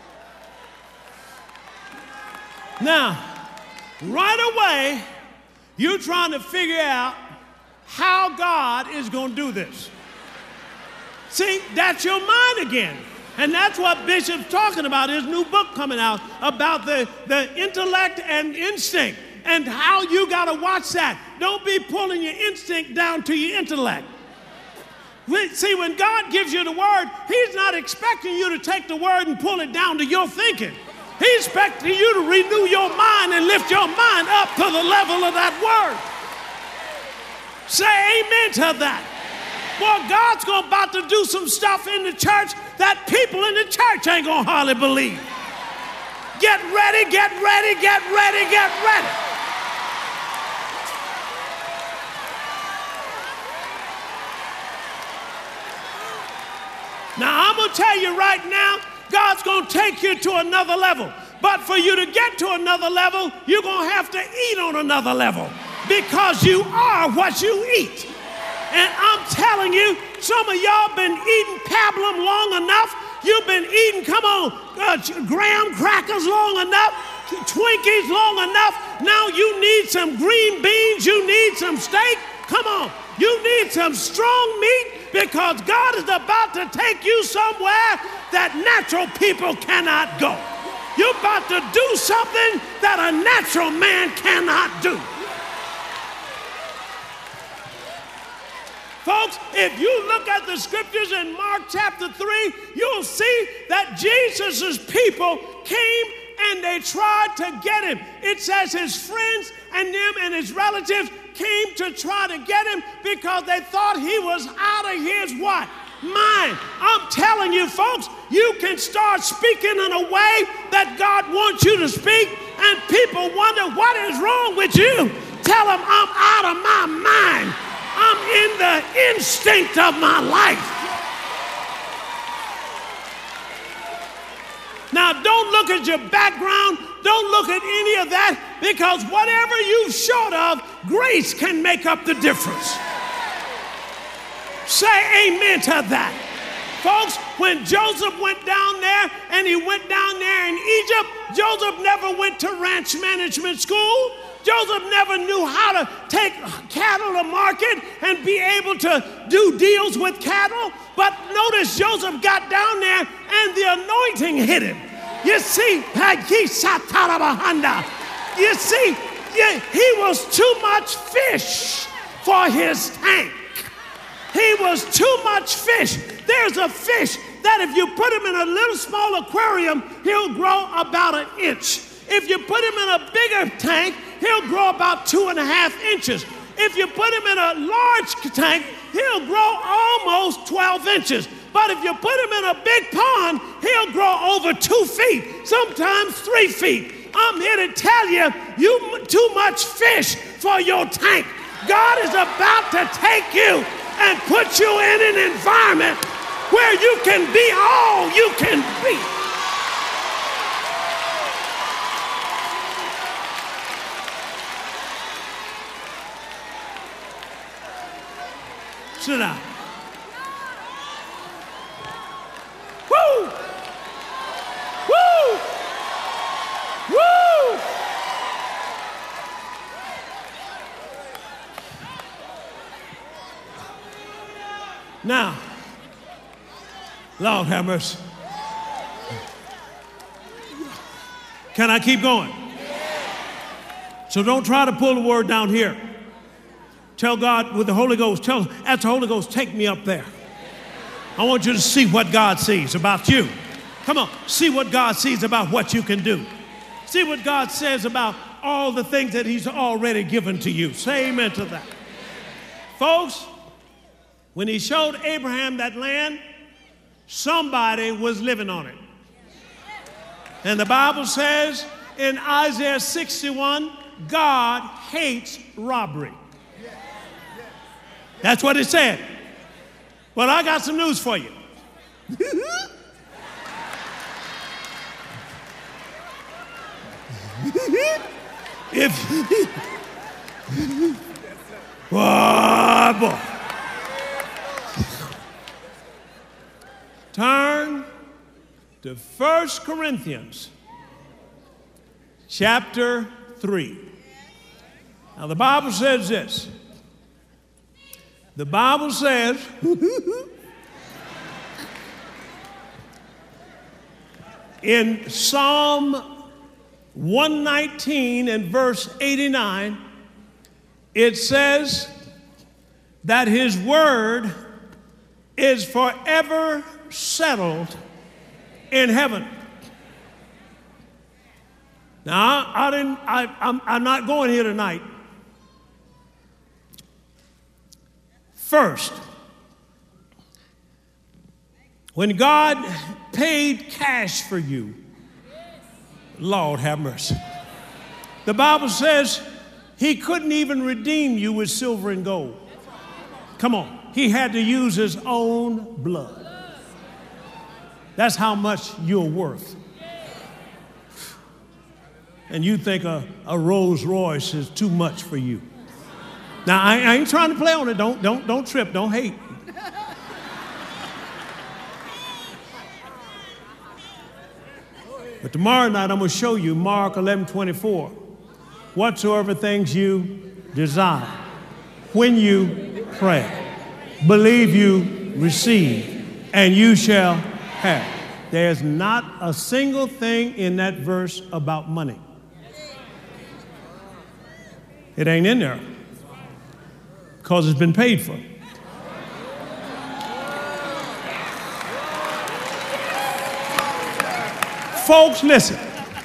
Now, right away, you're trying to figure out how God is going to do this. See, that's your mind again. And that's what Bishop's talking about, his new book coming out about the, the intellect and instinct and how you got to watch that. Don't be pulling your instinct down to your intellect. See, when God gives you the word, he's not expecting you to take the word and pull it down to your thinking. He's expecting you to renew your mind and lift your mind up to the level of that word. Say amen to that. Well, God's going about to do some stuff in the church that people in the church ain't going to hardly believe. Get ready, get ready, get ready, get ready. Now, I'm going to tell you right now, God's going to take you to another level. But for you to get to another level, you're going to have to eat on another level because you are what you eat. And I'm telling you, some of y'all been eating pablum long enough. You've been eating, come on, uh, graham crackers long enough, Twinkies long enough. Now you need some green beans. You need some steak. Come on. You need some strong meat because God is about to take you somewhere that natural people cannot go. You're about to do something that a natural man cannot do. Folks, if you look at the scriptures in Mark chapter three, you'll see that Jesus' people came and they tried to get him. It says his friends and them and his relatives came to try to get him because they thought he was out of his what? Mind. I'm telling you, folks, you can start speaking in a way that God wants you to speak, and people wonder what is wrong with you. Tell them I'm out of my mind. I'm in the instinct of my life. Now, don't look at your background. Don't look at any of that, because whatever you're short of, grace can make up the difference. Say amen to that. Folks, when Joseph went down there and he went down there in Egypt, Joseph never went to ranch management school. Joseph never knew how to take cattle to market and be able to do deals with cattle. But notice Joseph got down there and the anointing hit him. You see, you see, Yeah, he was too much fish for his tank. He was too much fish. There's a fish that if you put him in a little small aquarium, he'll grow about an inch. If you put him in a bigger tank, he'll grow about two and a half inches. If you put him in a large tank, he'll grow almost twelve inches. But if you put him in a big pond, he'll grow over two feet, sometimes three feet. I'm here to tell you, you too much fish for your tank. God is about to take you and put you in an environment where you can be all you can be. Sit down. Woo! Woo! Woo! Now, Lord have mercy. Can I keep going? So don't try to pull the word down here. Tell God with the Holy Ghost, tell, ask the Holy Ghost, take me up there. I want you to see what God sees about you. Come on, see what God sees about what you can do. See what God says about all the things that he's already given to you. Say amen to that. Folks, when he showed Abraham that land, somebody was living on it. And the Bible says in Isaiah sixty-one, God hates robbery. That's what it said. Well, I got some news for you. If oh, boy. Turn to First Corinthians chapter three. Now the Bible says this. The Bible says in Psalm one nineteen and verse eighty-nine, it says that his word is forever settled in heaven. Now, I didn't, I, I'm, I'm not going here tonight. First, when God paid cash for you, Lord have mercy. The Bible says he couldn't even redeem you with silver and gold. Come on. He had to use his own blood. That's how much you're worth. And you think a, a Rolls Royce is too much for you. Now, I, I ain't trying to play on it. Don't, don't, don't trip. Don't hate. But tomorrow night, I'm going to show you Mark eleven twenty-four. Whatsoever things you desire, when you pray, believe you receive, and you shall have. There's not a single thing in that verse about money. It ain't in there because it's been paid for. Folks, listen.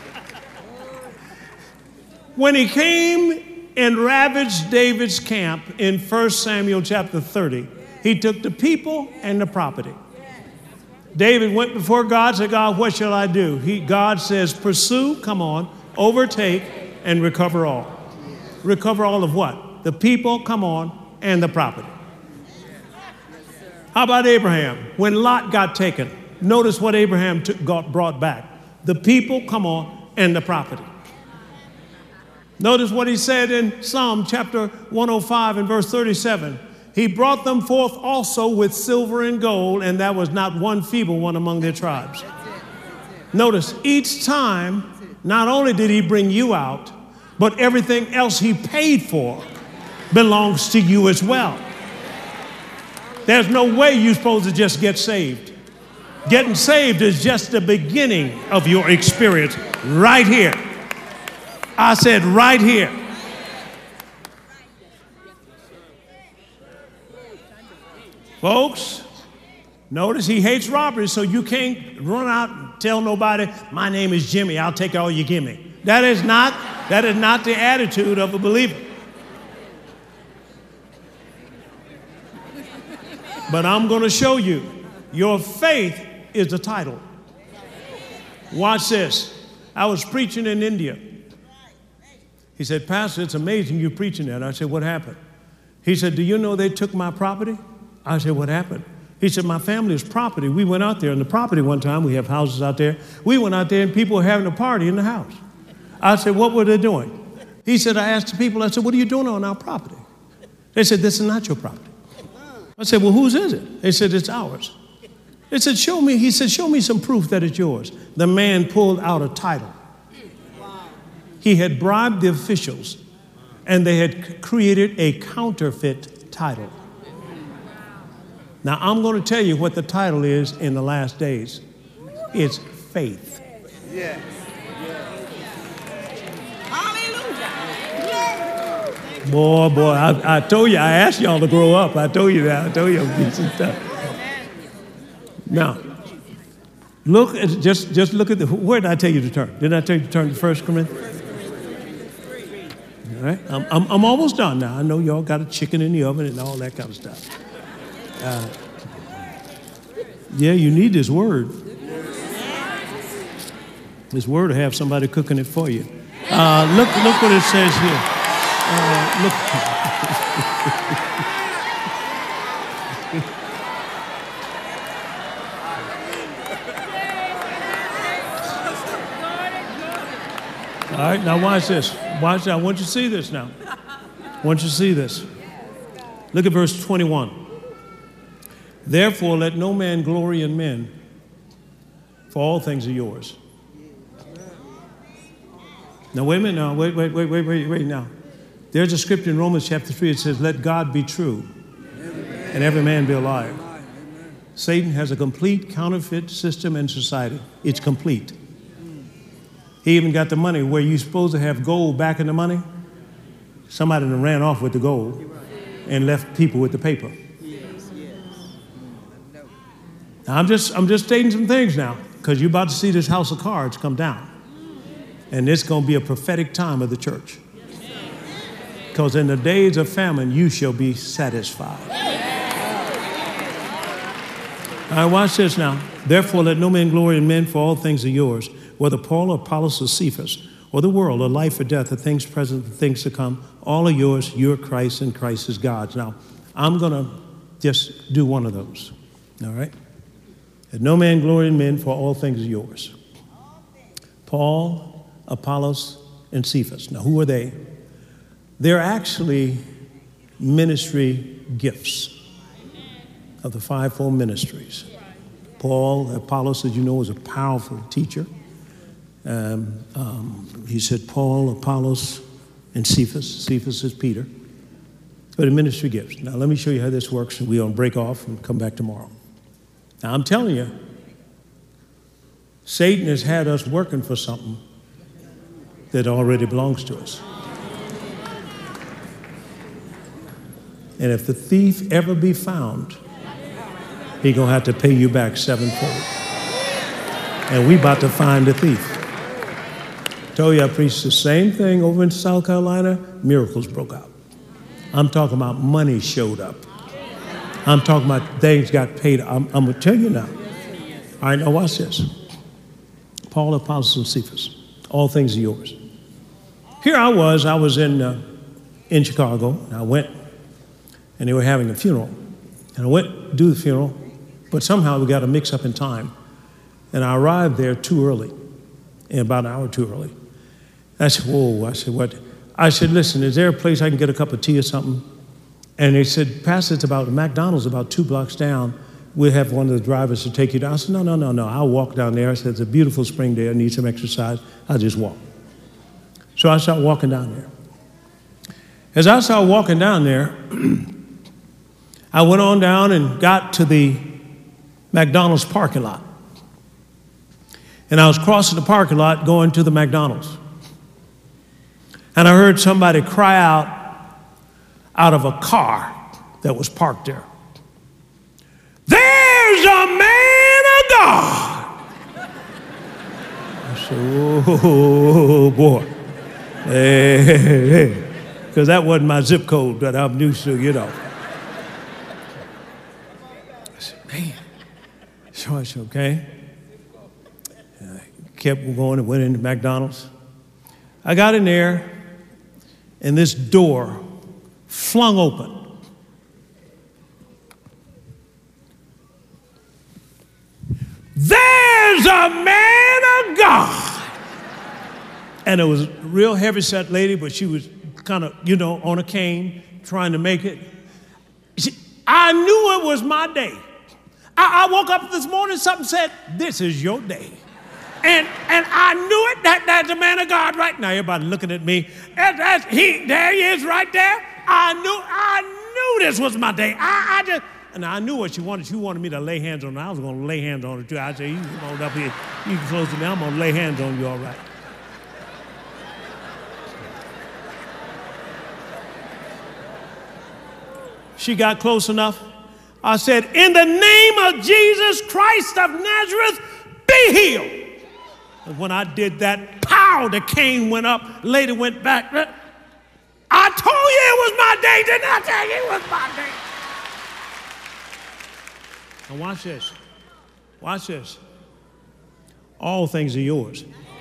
When he came and ravaged David's camp in First Samuel chapter thirty, he took the people and the property. David went before God and said, God, what shall I do? He, God says, pursue, come on, overtake, and recover all. Recover all of what? The people, come on, and the property. How about Abraham? When Lot got taken, notice what Abraham took, got brought back. The people, come on, and the property. Notice what he said in Psalm chapter one oh five and verse thirty-seven. He brought them forth also with silver and gold, and there was not one feeble one among their tribes. Notice, each time, not only did he bring you out, but everything else he paid for belongs to you as well. There's no way you're supposed to just get saved. Getting saved is just the beginning of your experience right here. I said right here. Folks, notice he hates robbery, so you can't run out and tell nobody, my name is Jimmy, I'll take all you give me. That is not, that is not the attitude of a believer. But I'm going to show you, your faith is the title. Watch this. I was preaching in India. He said, Pastor, it's amazing you preaching that. I said, what happened? He said, do you know they took my property? I said, what happened? He said, my family's property. We went out there on the property one time. We have houses out there. We went out there and people were having a party in the house. I said, what were they doing? He said, I asked the people, I said, what are you doing on our property? They said, this is not your property. I said, well, whose is it? They said, it's ours. They said, show me. He said, show me some proof that it's yours. The man pulled out a title. He had bribed the officials, and they had created a counterfeit title. Now, I'm going to tell you what the title is in the last days. It's faith. Yes. Hallelujah. Boy, boy, I, I told you, I asked y'all to grow up. I told you that. I told you I'd get some stuff. Now, look at, just, just look at the, where did I tell you to turn? Didn't I tell you to turn to First Corinthians? All right, I'm, I'm, I'm almost done now. I know y'all got a chicken in the oven and all that kind of stuff. Uh, yeah, you need this word. This word will have somebody cooking it for you. Uh, look, look what it says here. Uh, look. All right, now watch this. Watch that. I want you to see this now. I want you to see this. Look at verse twenty-one. Therefore, let no man glory in men, for all things are yours. Now, wait a minute now. Wait, wait, wait, wait, wait, wait now. There's a scripture in Romans chapter three. It says, let God be true and every man be a liar. Satan has a complete counterfeit system in society. It's complete. He even got the money where you're supposed to have gold back in the money. Somebody done ran off with the gold and left people with the paper. Now, I'm just, I'm just stating some things now because you're about to see this house of cards come down. And it's going to be a prophetic time of the church. Because in the days of famine, you shall be satisfied. All right, watch this now. Therefore, let no man glory in men, for all things are yours. Whether Paul or Apollos or Cephas, or the world, or life or death, or things present, or things to come, all are yours. You're Christ, and Christ is God's. Now, I'm going to just do one of those. All right? Let no man glory in men, for all things are yours. Paul, Apollos, and Cephas. Now, who are they? They're actually ministry gifts of the fivefold ministries. Paul, Apollos, as you know, is a powerful teacher. Um, um, he said Paul, Apollos, and Cephas. Cephas is Peter. But the ministry gifts. Now, let me show you how this works, and we're going to break off and come back tomorrow. Now, I'm telling you, Satan has had us working for something that already belongs to us. And if the thief ever be found, he's going to have to pay you back sevenfold. And we about to find the thief. Told you I preached the same thing over in South Carolina. Miracles broke out. I'm talking about money showed up. I'm talking about things got paid. I'm, I'm going to tell you now. All right, now watch this. Paul, Apollos, and Cephas. All things are yours. Here I was. I was in uh, in Chicago. And I went, and they were having a funeral. And I went to do the funeral, but somehow we got a mix up in time. And I arrived there too early, and about an hour too early. I said, whoa. I said, what? I said, listen, is there a place I can get a cup of tea or something? And they said, Pastor, it's about McDonald's about two blocks down. We'll have one of the drivers to take you down. I said, no, no, no, no. I'll walk down there. I said, it's a beautiful spring day. I need some exercise. I'll just walk. So I started walking down there. As I started walking down there, I went on down and got to the McDonald's parking lot. And I was crossing the parking lot going to the McDonald's. And I heard somebody cry out out of a car that was parked there. there's a man of God. I said, oh, boy. Hey, hey, hey. Because that wasn't my zip code that I'm used to, you know. I said, man, sure, it's okay. I kept going and went into McDonald's. I got in there, and this door flung open. There's a man of God. And it was a real heavy-set lady, but she was kind of, you know, on a cane, trying to make it. She, I knew it was my day. I, I woke up this morning, something said, this is your day. And and I knew it, that that's a man of God right now. Everybody looking at me. And that's, he, there he is right there. I knew, I knew this was my day. I, I just, and I knew what she wanted. She wanted me to lay hands on her. I was going to lay hands on her too. I said, you come on up here. You can close to me. I'm going to lay hands on you, all right. She got close enough. I said, in the name of Jesus Christ of Nazareth, be healed. And when I did that, pow, the cane went up. Lady went back. I told you it was my day. Didn't I tell you it was my day? Now watch this. Watch this. All things are yours.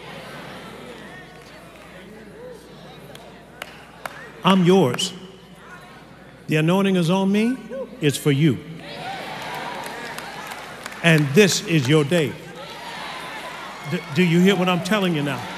I'm yours. The anointing is on me. It's for you. And this is your day. D- do you hear what I'm telling you now?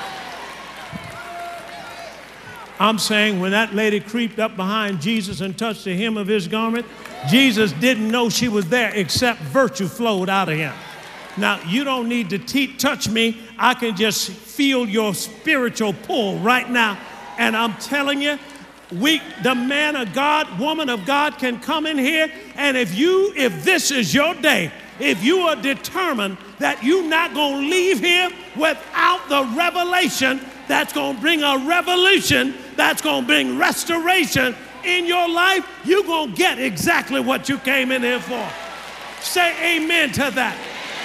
I'm saying when that lady creeped up behind Jesus and touched the hem of his garment, Jesus didn't know she was there except virtue flowed out of him. Now, you don't need to te- touch me. I can just feel your spiritual pull right now. And I'm telling you, we, the man of God, woman of God can come in here. And if you, if this is your day, if you are determined that you're not going to leave here without the revelation that's going to bring a revolution, that's going to bring restoration in your life, you're going to get exactly what you came in here for. Say amen to that.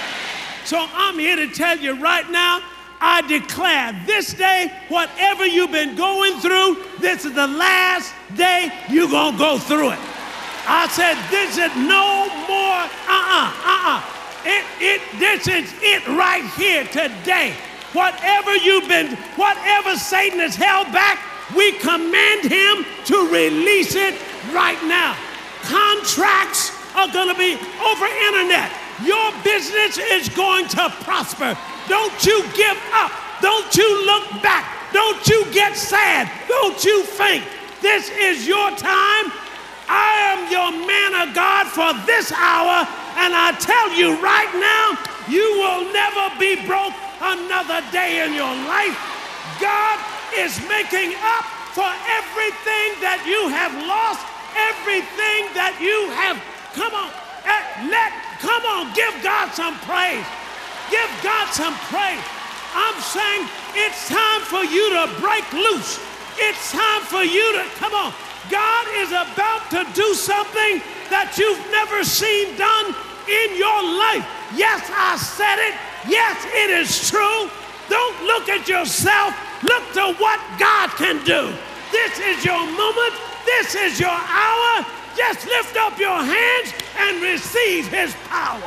So I'm here to tell you right now, I declare this day, whatever you've been going through, this is the last day you're going to go through it. I said, this is no more, uh-uh, uh-uh. It, it, this is it right here today. Whatever you've been, whatever Satan has held back, we command him to release it right now. Contracts are going to be over internet. Your business is going to prosper. Don't you give up. Don't you look back. Don't you get sad. Don't you faint. This is your time. I am your man of God for this hour, and I tell you right now, you will never be broke another day in your life. God is making up for everything that you have lost, everything that you have. Come on, let, come on, give God some praise. Give God some praise. I'm saying it's time for you to break loose. It's time for you to, come on. God is about to do something that you've never seen done in your life. Yes, I said it. Yes, it is true. Don't look at yourself. Look to what God can do. This is your moment. This is your hour. Just lift up your hands and receive his power.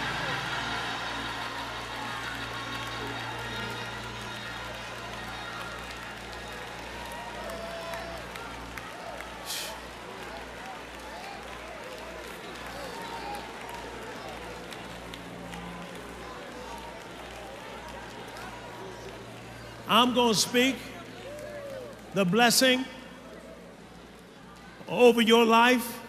I'm going to speak the blessing over your life.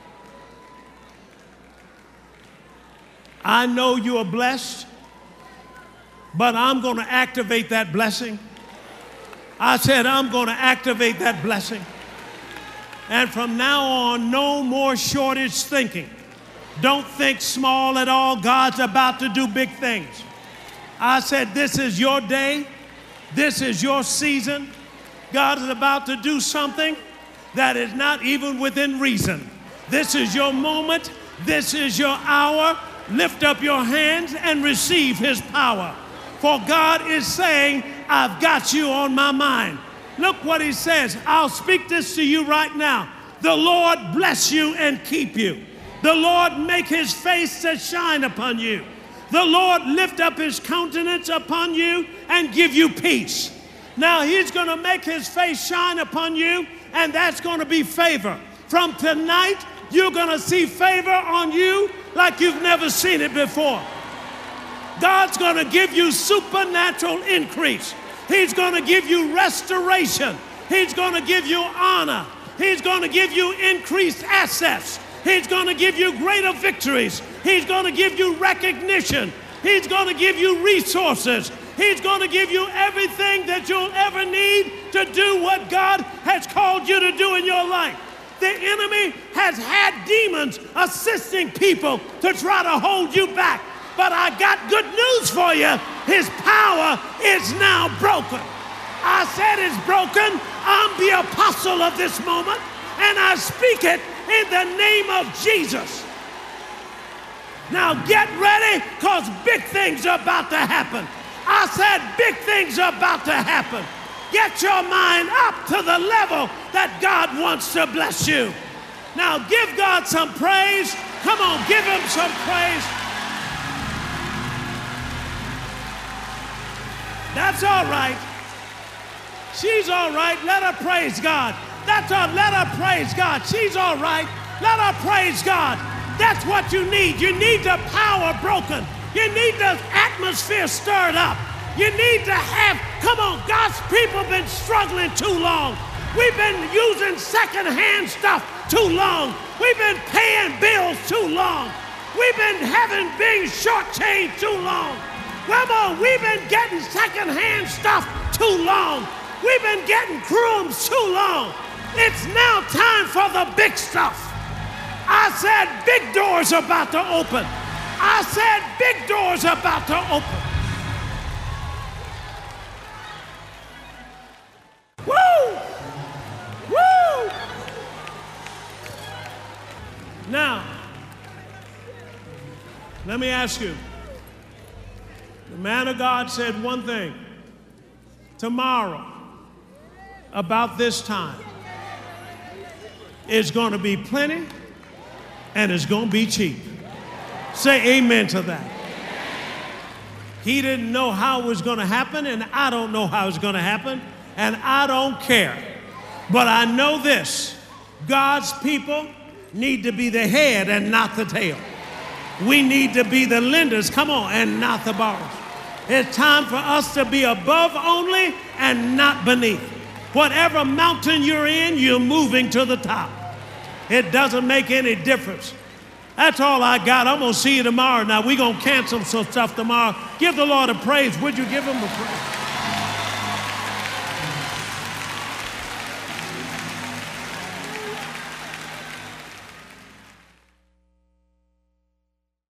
I know you are blessed, but I'm going to activate that blessing. I said I'm going to activate that blessing. And from now on, no more shortage thinking. Don't think small at all. God's about to do big things. I said this is your day. This is your season. God is about to do something that is not even within reason. This is your moment. This is your hour. Lift up your hands and receive his power. For God is saying, I've got you on my mind. Look what he says. I'll speak this to you right now. The Lord bless you and keep you. The Lord make his face to shine upon you. The Lord lift up his countenance upon you and give you peace. Now he's going to make his face shine upon you, and that's going to be favor. From tonight, you're going to see favor on you like you've never seen it before. God's going to give you supernatural increase. He's going to give you restoration. He's going to give you honor. He's going to give you increased assets. He's going to give you greater victories. He's going to give you recognition. He's going to give you resources. He's going to give you everything that you'll ever need to do what God has called you to do in your life. The enemy has had demons assisting people to try to hold you back. But I got good news for you. His power is now broken. I said it's broken. I'm the apostle of this moment, and I speak it in the name of Jesus. Now get ready, because big things are about to happen. I said big things are about to happen. Get your mind up to the level that God wants to bless you. Now give God some praise. Come on, give him some praise. That's all right. She's all right. Let her praise God. That's all. Let her praise God. She's all right. Let her praise God. That's what you need. You need the power broken. You need the atmosphere stirred up. You need to have, come on, God's people have been struggling too long. We've been using secondhand stuff too long. We've been paying bills too long. We've been having being shortchanged too long. Come on, we've been getting secondhand stuff too long. We've been getting crumbs too long. It's now time for the big stuff. I said big doors are about to open. I said big doors are about to open. Woo! Woo! Now, let me ask you. The man of God said one thing. Tomorrow, about this time, it's going to be plenty and it's going to be cheap. Say amen to that. He didn't know how it was going to happen, and I don't know how it's going to happen, and I don't care. But I know this. God's people need to be the head and not the tail. We need to be the lenders, come on, and not the borrowers. It's time for us to be above only and not beneath. Whatever mountain you're in, you're moving to the top. It doesn't make any difference. That's all I got. I'm going to see you tomorrow. Now, we're going to cancel some stuff tomorrow. Give the Lord a praise. Would you give him a praise?